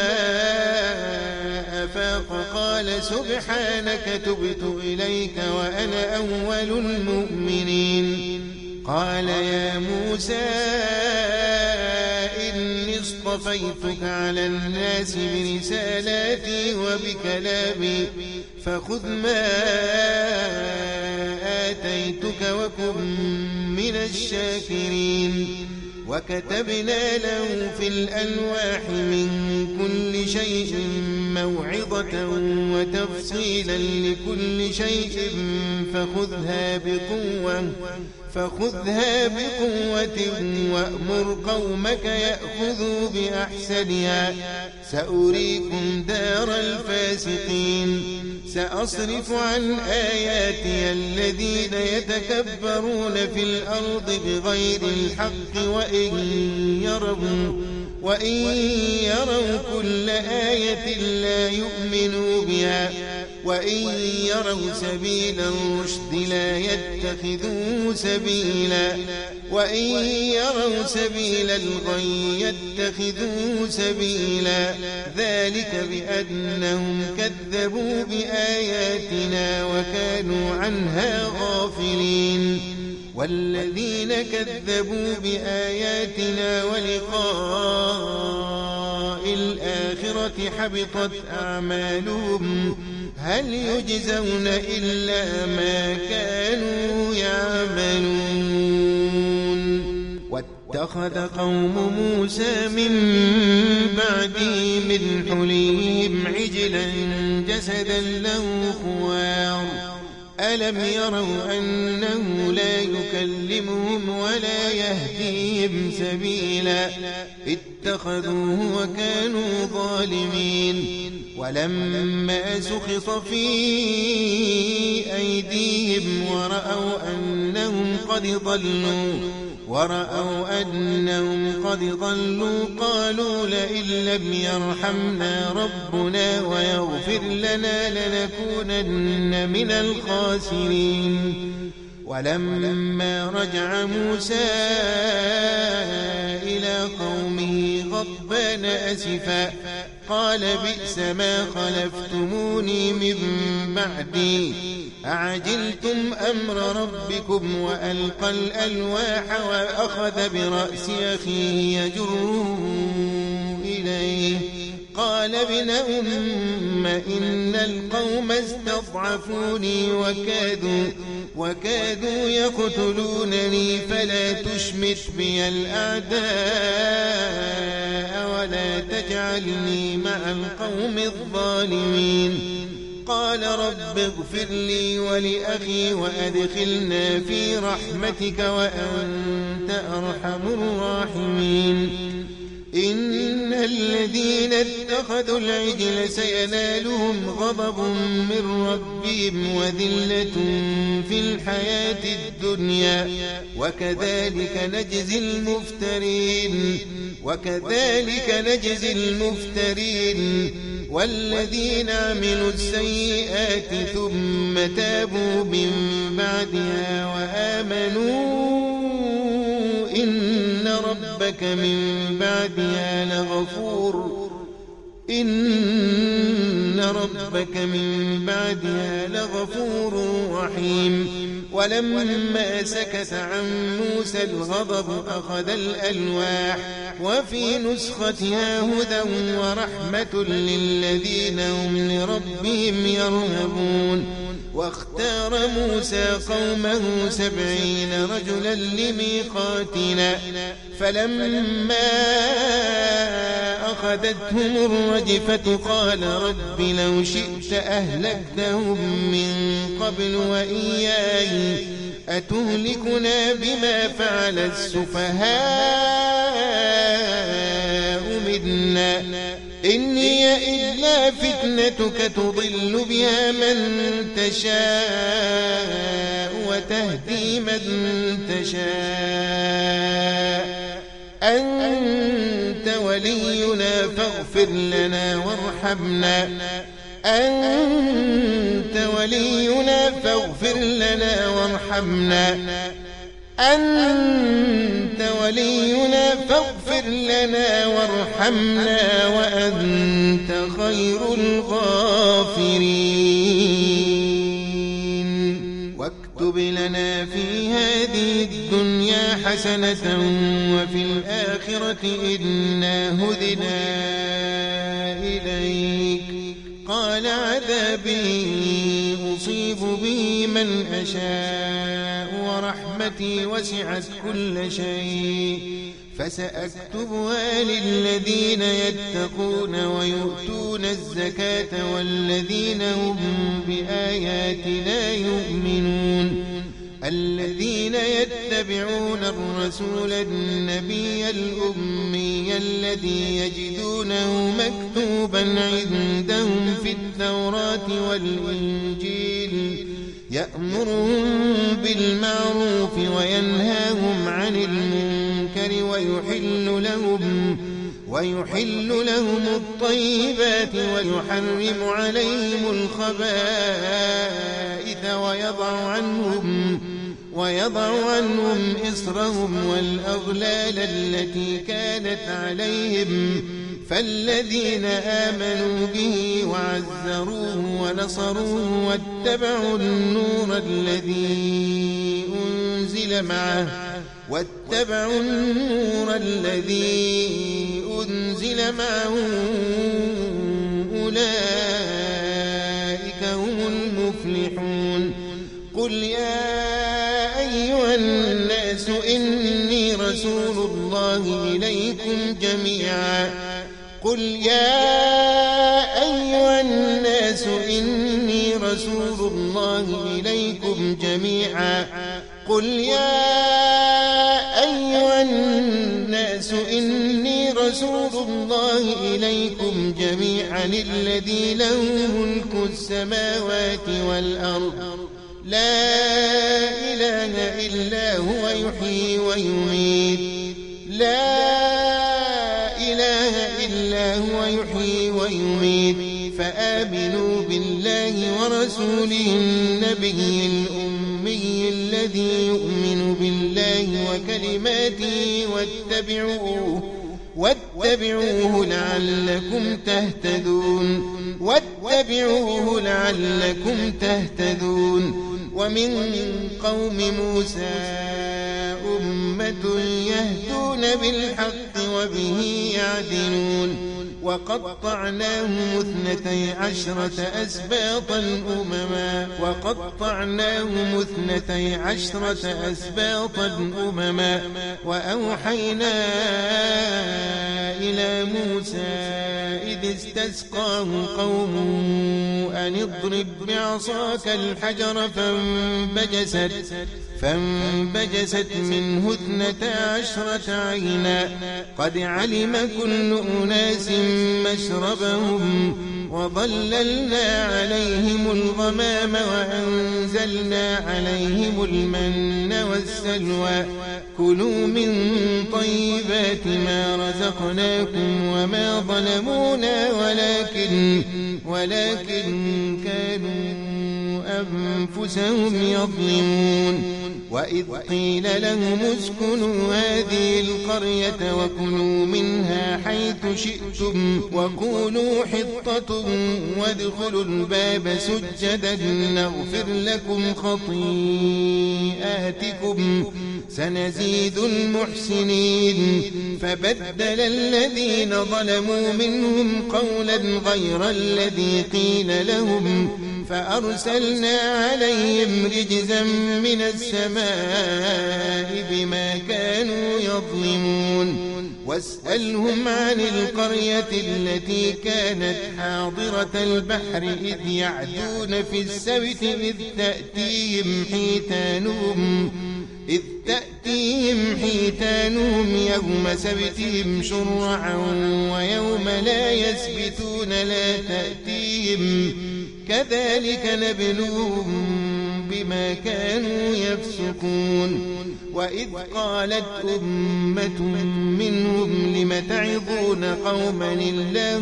Speaker 1: أفاق قال سبحانك تبت إليك وأنا أول المؤمنين. قال يا موسى إني اصطفيتك على الناس برسالاتي وبكلامي فخذ ما آتيتك وكن من الشاكرين. وكتبنا له في الألواح من كل شيء موعظة وتفصيلا لكل شيء فخذها بقوة وأمر قومك يأخذوا بأحسنها سأريكم دار الفاسقين. سأصرف عن آياتي الذين يتكبرون في الأرض بغير الحق وإن يروا كل آية لا يؤمنوا بها وإن يروا سبيل الرشد لا يتخذوه سبيلا وإن يروا سبيل الغي يتخذوه سبيلا. ذلك بأنهم كذبوا بآياتنا وكانوا عنها غافلين. والذين كذبوا بآياتنا ولقاء الآخرة حبطت أعمالهم هل يجزون إلا ما كانوا يعملون. واتخذ قوم موسى من بعده من حليهم عجلا جسدا له خوار ألم يروا أنه لا يكلمهم ولا يهديهم سبيلا اتخذوه وكانوا ظالمين. ولما سخط في أيديهم ورأوا أنهم قد ضلوا قالوا لئن لم يرحمنا ربنا ويغفر لنا لنكونن من الخاسرين. ولما رجع موسى إلى قومه غضبان أسفا قال بئس ما خلفتموني من بعدي أعجلتم أمر ربكم وألقى الألواح وأخذ برأس أخيه يجره إليه قال ابن أم إن القوم استضعفوني وكادوا يقتلونني فلا تشمت بي الأعداء ولا تجعلني مع القوم الظالمين. قال رب اغفر لي ولأخي وأدخلنا في رحمتك وأنت أرحم الراحمين. إن الذين اتخذوا العجل سينالهم غضب من ربهم وذلة في الحياة الدنيا وكذلك نجزي المفترين. والذين عملوا السيئات ثم تابوا من بعدها وآمنوا إن ربك من بعدها لغفور إن ربك من بعدها لغفور رحيم ولما سكت عن موسى الغضب أخذ الألواح وفي نسختها هدى ورحمة للذين هم لربهم يرهبون واختار موسى قومه 70 رجلا لميقاتنا فلما أخذتهم الرجفة قال رب لو شئت أهلكتهم من قبل وإياي أتهلكنا بما فعل السفهاء منا إن هي إلا فتنتك تضل بها من تشاء وتهدي من تشاء أنت ولينا فاغفر لنا وارحمنا أنت ولينا فاغفر لنا وارحمنا أنت ولينا فاغفر لنا وارحمنا وأنت خير الغافرين واكتب لنا في هذه الدنيا حسنة وفي الآخرة إنا هدنا إليك قال عذابي أصيب به من أشاء ورحمتي وسعت كل شيء فسأكتبها للذين يتقون ويؤتون الزكاة والذين هم بآياتنا يؤمنون الذين يتبعون الرسول النبي الأمي الذي يجدونه مكتوبا عندهم في التوراة والإنجيل يأمرهم بالمعروف وينهاهم عن المنكر ويحل لهم الطيبات ويحرم عليهم الخبائث ويضع عنهم إصرهم والأغلال التي كانت عليهم فالذين آمنوا به وعزروه ونصروه واتبعوا النور الذي أنزل معه أولئك هم المفلحون قل يا أيها الناس إني رسول الله إليكم جميعا قل يا أيها الناس إني رسول الله إليكم جميعا قل يا أيها الناس إني رسول الله إليكم جميعا الذي له ملك السماوات والأرض لا إله إلا هو يحيي ويميت فآمنوا بالله ورسوله النبي الأمي الذي يؤمن بالله وكلماته واتبعوه لعلكم تهتدون ومن قوم موسى أمة يهدون بالحق وبه يعدلون وقطعناهم 12 أسباطا أمما وأوحينا إلى موسى إذ استسقاه قومه أن اضرب بعصاك الحجر فانبجست منه 12 عينا قد علم كل أناس مشربهم وظللنا عليهم الغمام وأنزلنا عليهم المن والسلوى كلوا من طيبات ما رزقناكم وما ظلمونا ولكن كانوا أنفسهم يظلمون وإذ قيل لهم اسكنوا هذه القرية وكلوا منها حيث شئتم وقولوا حطة وادخلوا الباب سجدا نغفر لكم خطيئاتكم سنزيد المحسنين فبدل الذين ظلموا منهم قولا غير الذي قيل لهم فأرسلنا عليهم رجزا من السماء بما كانوا يظلمون واسألهم عن القرية التي كانت حاضرة البحر إذ يعدون في السبت إذ تأتيهم حيتانهم يوم سبتهم شرعا ويوم لا يسبتون لا تأتيهم كذلك نبلوهم بما كانوا يفسقون وإذ قالت أمة منهم لم تعظون قوما الله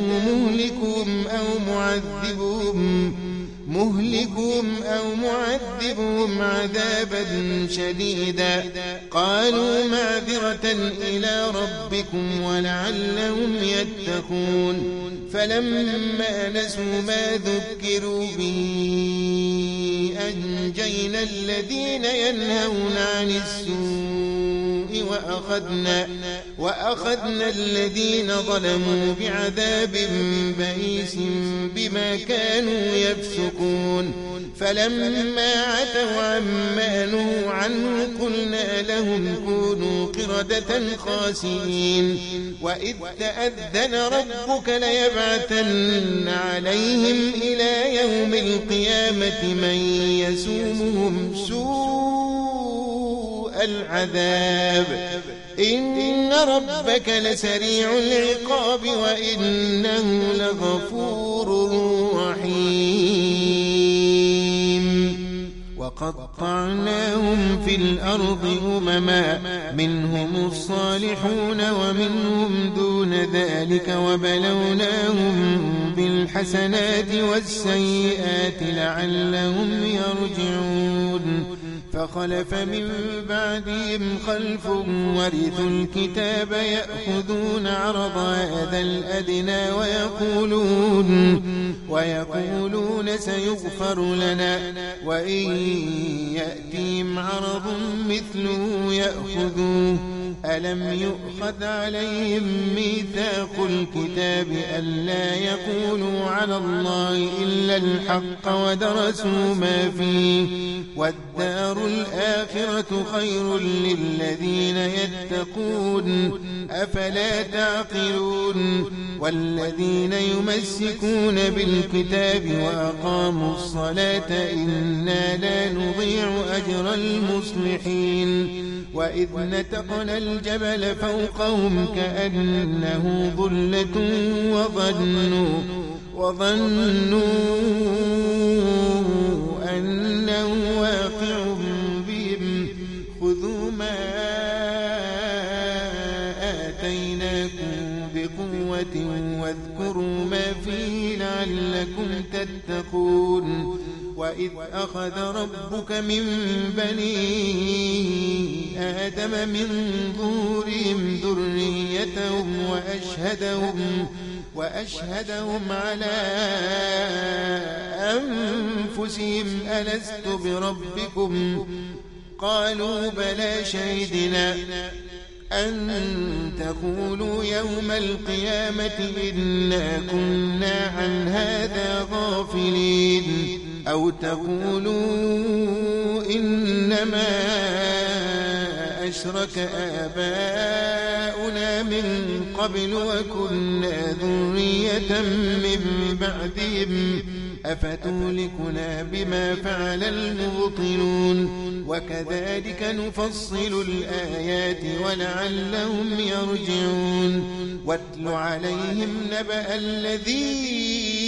Speaker 1: مهلكهم أو معذبهم عذابا شديدا قالوا معذرة إلى ربكم ولعلهم يتقون فلما نسوا ما ذكروا به أنجينا الذين ينهون عن السوء وأخذنا الذين ظلموا بعذاب بئيس بما كانوا يفسقون فلما عتوا عما نهوا عنه قلنا لهم كونوا قردة خاسئين وإذ تأذن ربك ليبعثن عليهم إلى يوم القيامة من يسومهم سوء العذاب إن ربك لسريع العقاب وإنه لغفور رحيم وقطعناهم في الأرض أمما منهم الصالحون ومنهم دون ذلك وبلوناهم بالحسنات والسيئات لعلهم يرجعون فخلف من بعدهم خلف ورثوا الكتاب يأخذون عرض هذا الأدنى ويقولون سيغفر لنا وإن يأتيهم عرض مثله يأخذوه ألم يؤخذ عليهم ميثاق الكتاب ألا يقولوا على الله إلا الحق ودرسوا ما فيه والدار الآخرة خير للذين يتقون أفلا تعقلون والذين يمسكون بالكتاب وأقاموا الصلاة إنا لا نضيع أجر المصلحين وإذ نتقنا الجبل فوقهم كأنه ظلة وظنوا أنه واقع بهم خذوا ما آتيناكم بقوة واذكروا ما فيه لعلكم تتقون وإذ أخذ ربك من بني آدم من ظهورهم ذريتهم وأشهدهم على أنفسهم ألست بربكم قالوا بلى شهدنا أن تقولوا يوم القيامة إنا كنا عن هذا غافلين أو تقولوا إنما أشرك آباؤنا من قبل وكنا ذرية من بعدهم أفتهلكنا بما فعل المبطلون وكذلك نفصل الآيات ولعلهم يرجعون واتل عليهم نبأ الذي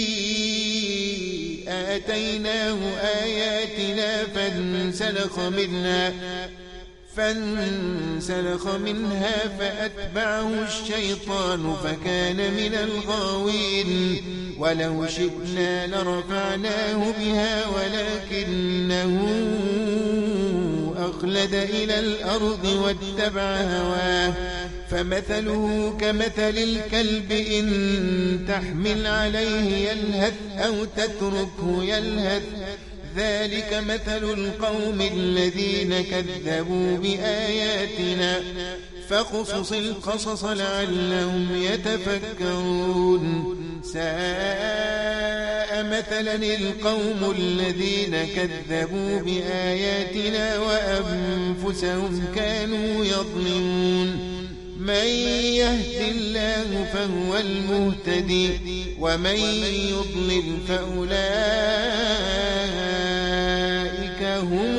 Speaker 1: آتيناه آياتنا فانسلخ منها فأتبعه الشيطان فكان من الغاوين ولو شئنا لرفعناه بها ولكنه أخلد إلى الأرض واتبع هواه فمثله كمثل الكلب إن تحمل عليه يلهث أو تتركه يلهث ذلك مثل القوم الذين كذبوا بآياتنا فاقصص القصص لعلهم يتفكرون ساء مثلا القوم الذين كذبوا بآياتنا وأنفسهم كانوا يظلمون من يهد الله فهو المهتدي ومن يضلل فأولئك هم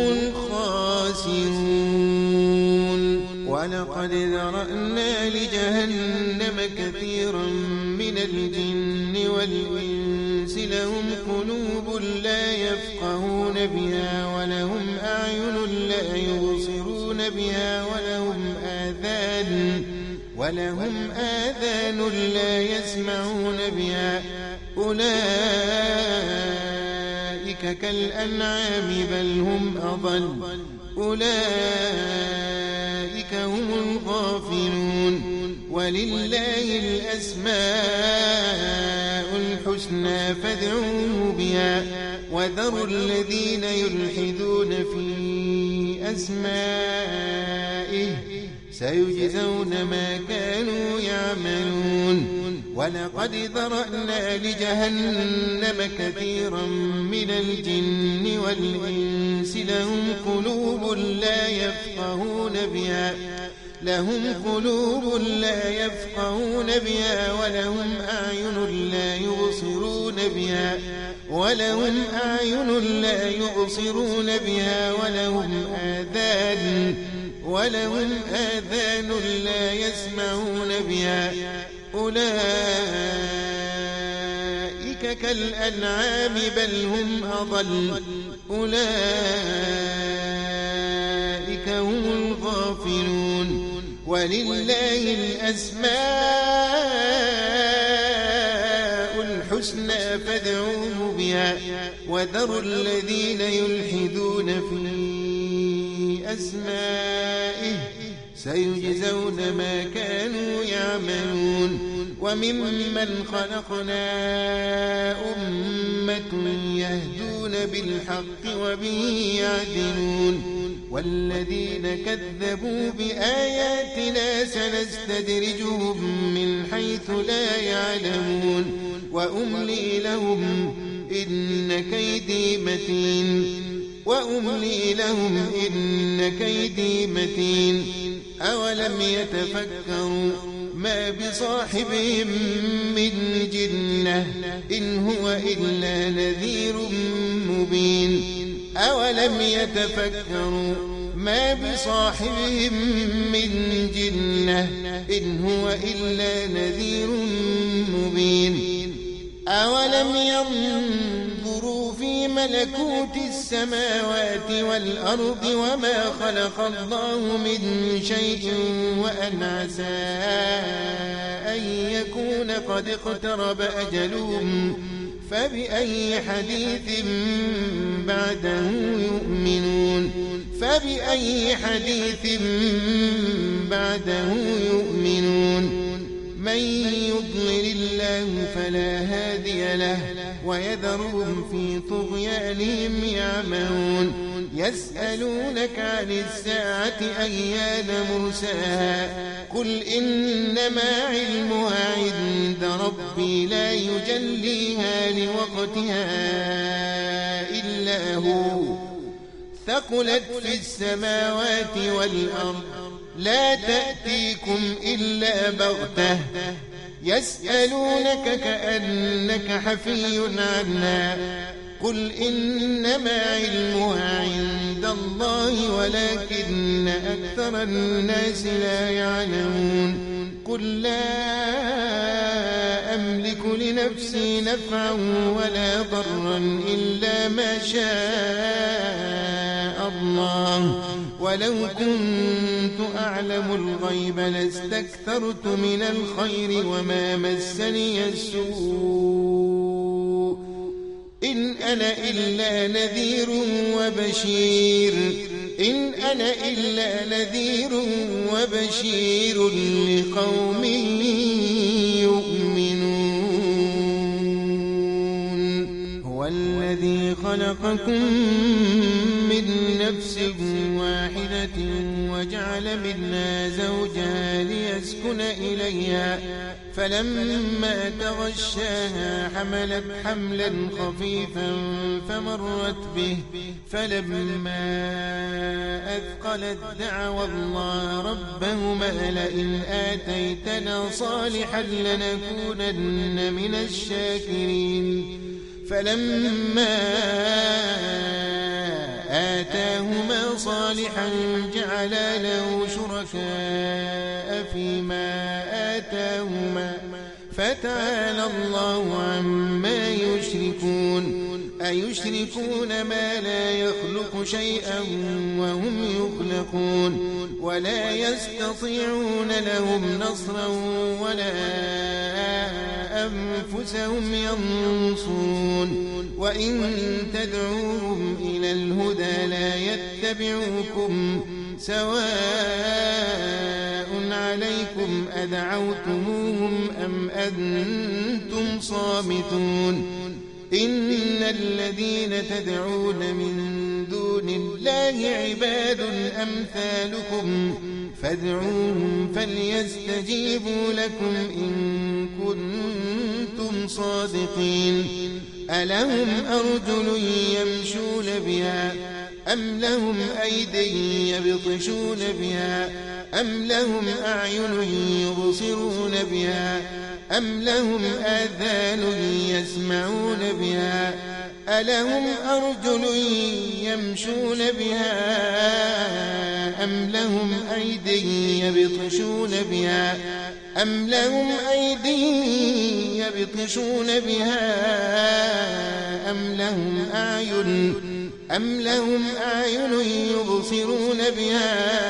Speaker 1: الخاسرون ولقد ذرأنا لجهنم كثيرا من الجن والإنس لهم قلوب لا يفقهون بها ولهم أعين لا يبصرون بها ولهم آذان لا يسمعون بها أولئك كالأنعام بل هم أضل أولئك هم الغافلون ولله الأسماء الحسنى فادعوه بها وذروا الذين يلحدون في أسمائه سيجزون ما كانوا يعملون ولقد ذرأنا لجهنم كثيرا من الجن والإنس لهم قلوب لا يفقهون بها ولهم أعين لا يبصرون بها ولهم آذان لا يسمعون بها أولئك كالأنعام بل هم أضل أولئك هم الغافلون ولله الأسماء الحسنى فادعوه بها وذروا الذين يلحدون في أسمائه سيجزون ما كانوا يعملون وممن خلقنا أمة يهدون بالحق وبه يعدلون والذين كذبوا بآياتنا سنستدرجهم من حيث لا يعلمون وأملي لهم إن كيدي متين أولم يتفكروا ما بصاحبهم من جنة إن هو إلا نذير مبين أولم يتفكروا ما بصاحبهم من جنة إن هو إلا نذير مبين أولم ينظروا في ملكوت السماوات والأرض وما خلق الله من شيء وأن عسى أن يكون قد اقترب أجلهم فبأي حديث بعده يؤمنون من يضلل الله فلا هادي له ويذرهم في طغيانهم يعمهون يسألونك عن الساعة أيان مرساها قل إنما علمها عند ربي لا يجليها لوقتها إلا هو ثقلت في السماوات والأرض لا تأتيكم إلا بغتة يسألونك كأنك حفي عنها قل إنما علمها عند الله ولكن أكثر الناس لا يعلمون قل لا أملك لنفسي نفعا ولا ضرا إلا ما شاء الله ولو كنت أعلم الغيب لاستكثرت من الخير وما مسني السوء إن أنا إلا نذير وبشير إن أنا إلا نذير وبشير لقوم يؤمنون هو الذي خلقكم من نفس واحدة وجعل منها زوجها ليسكن إليها فلما تغشاها حملت حملا خفيفا فمرت به فلما أثقلت دعوا الله ربهما لئن آتيتنا صالحا لنكونن من الشاكرين فلما آتاهما صالحا جعلا له شركاء فيما آتاهما فتعالى الله عما يشركون أيشركون ما لا يخلق شيئا وهم يخلقون ولا يستطيعون لهم نصرا ولا أنفسهم ينصرون وإن تدعوهم إلى الهدى لا يتبعوكم سواء عليكم أدعوتموهم أم أنتم صامتون إن الذين تدعون من دون الله عباد أمثالكم فادعوهم فليستجيبوا لكم إن كنتم صادقين ألهم أرجل يمشون بها أم لهم أيدي يبطشون بها أم لهم أعين يبصرون بها أم لهم آذان يسمعون بها ألهم أرجل يمشون بها أم لهم أيدي يبطشون بها أم لهم أيدي يبطشون بها أم لهم أعين يبصرون بها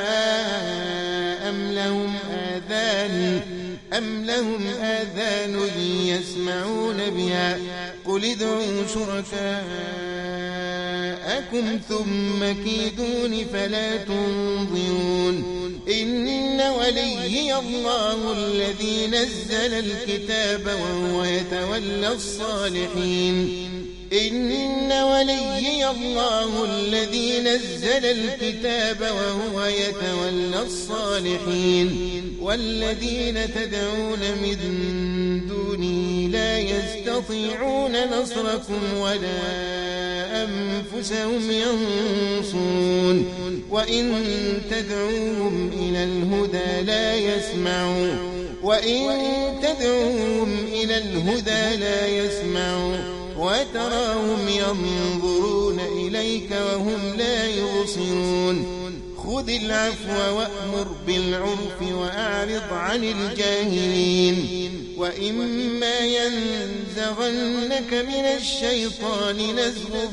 Speaker 1: أم لهم آذان يسمعون بها قل ادعوا شركاءكم ثم كيدون فلا تنظرون إن وليي الله الذي نزل الكتاب وهو يتولى الصالحين إن وليي الله الذي نزل الكتاب وهو يتولى الصالحين والذين تدعون من دونه لا يستطيعون نصركم ولا أنفسهم ينصرون وإن تدعوهم إلى الهدى لا يسمعوا وتراهم ينظرون إليك وهم لا يبصرون خذ العفو وأمر بالعرف وأعرض عن الجاهلين وإما ينزغنك من الشيطان نزغ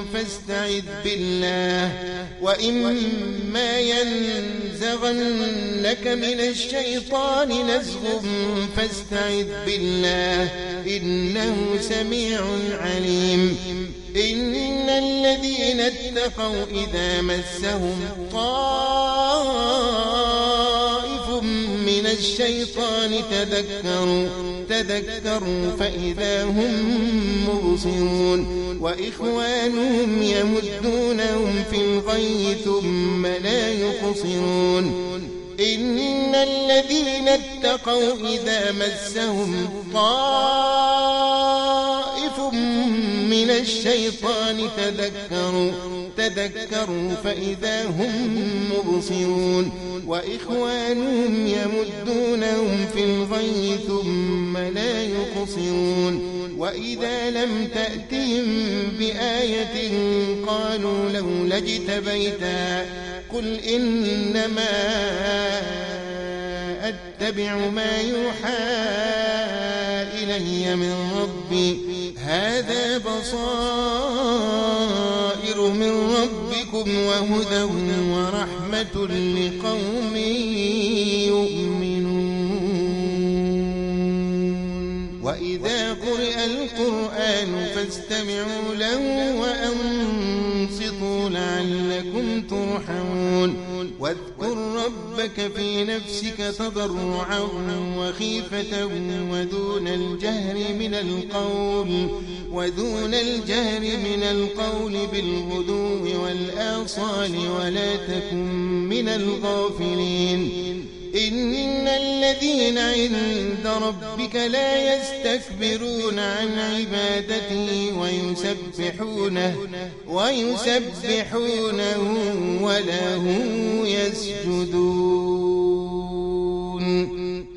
Speaker 1: فاستعذ بالله إنه سميع عليم إن الذين اتقوا إذا مسهم طائف من الشيطان تذكروا فإذا هم مبصرون وإخوانهم يمدونهم في الغي ثم لا يقصرون إن الذين اتقوا إذا مسهم طائف من الشيطان تذكروا فإذا هم مبصرون وإخوانهم يمدونهم في الغي ثم لا يقصرون وإذا لم تأتهم بآية قالوا لولا اجتبيتها قل إنما أتبع ما يوحى إلي من ربي هذا بصائر من ربكم وهدى ورحمة لقوم يؤمنون وإذا قرئ القرآن فاستمعوا له وأنصتوا لعلكم ترحمون واذكر ربك في نفسك تضرعا وخيفة ودون الجهر من القول بالغدو والآصال ولا تكن من الغافلين إن الذين عند ربك لا يستكبرون عن عبادته ويسبحونه وله يسجدون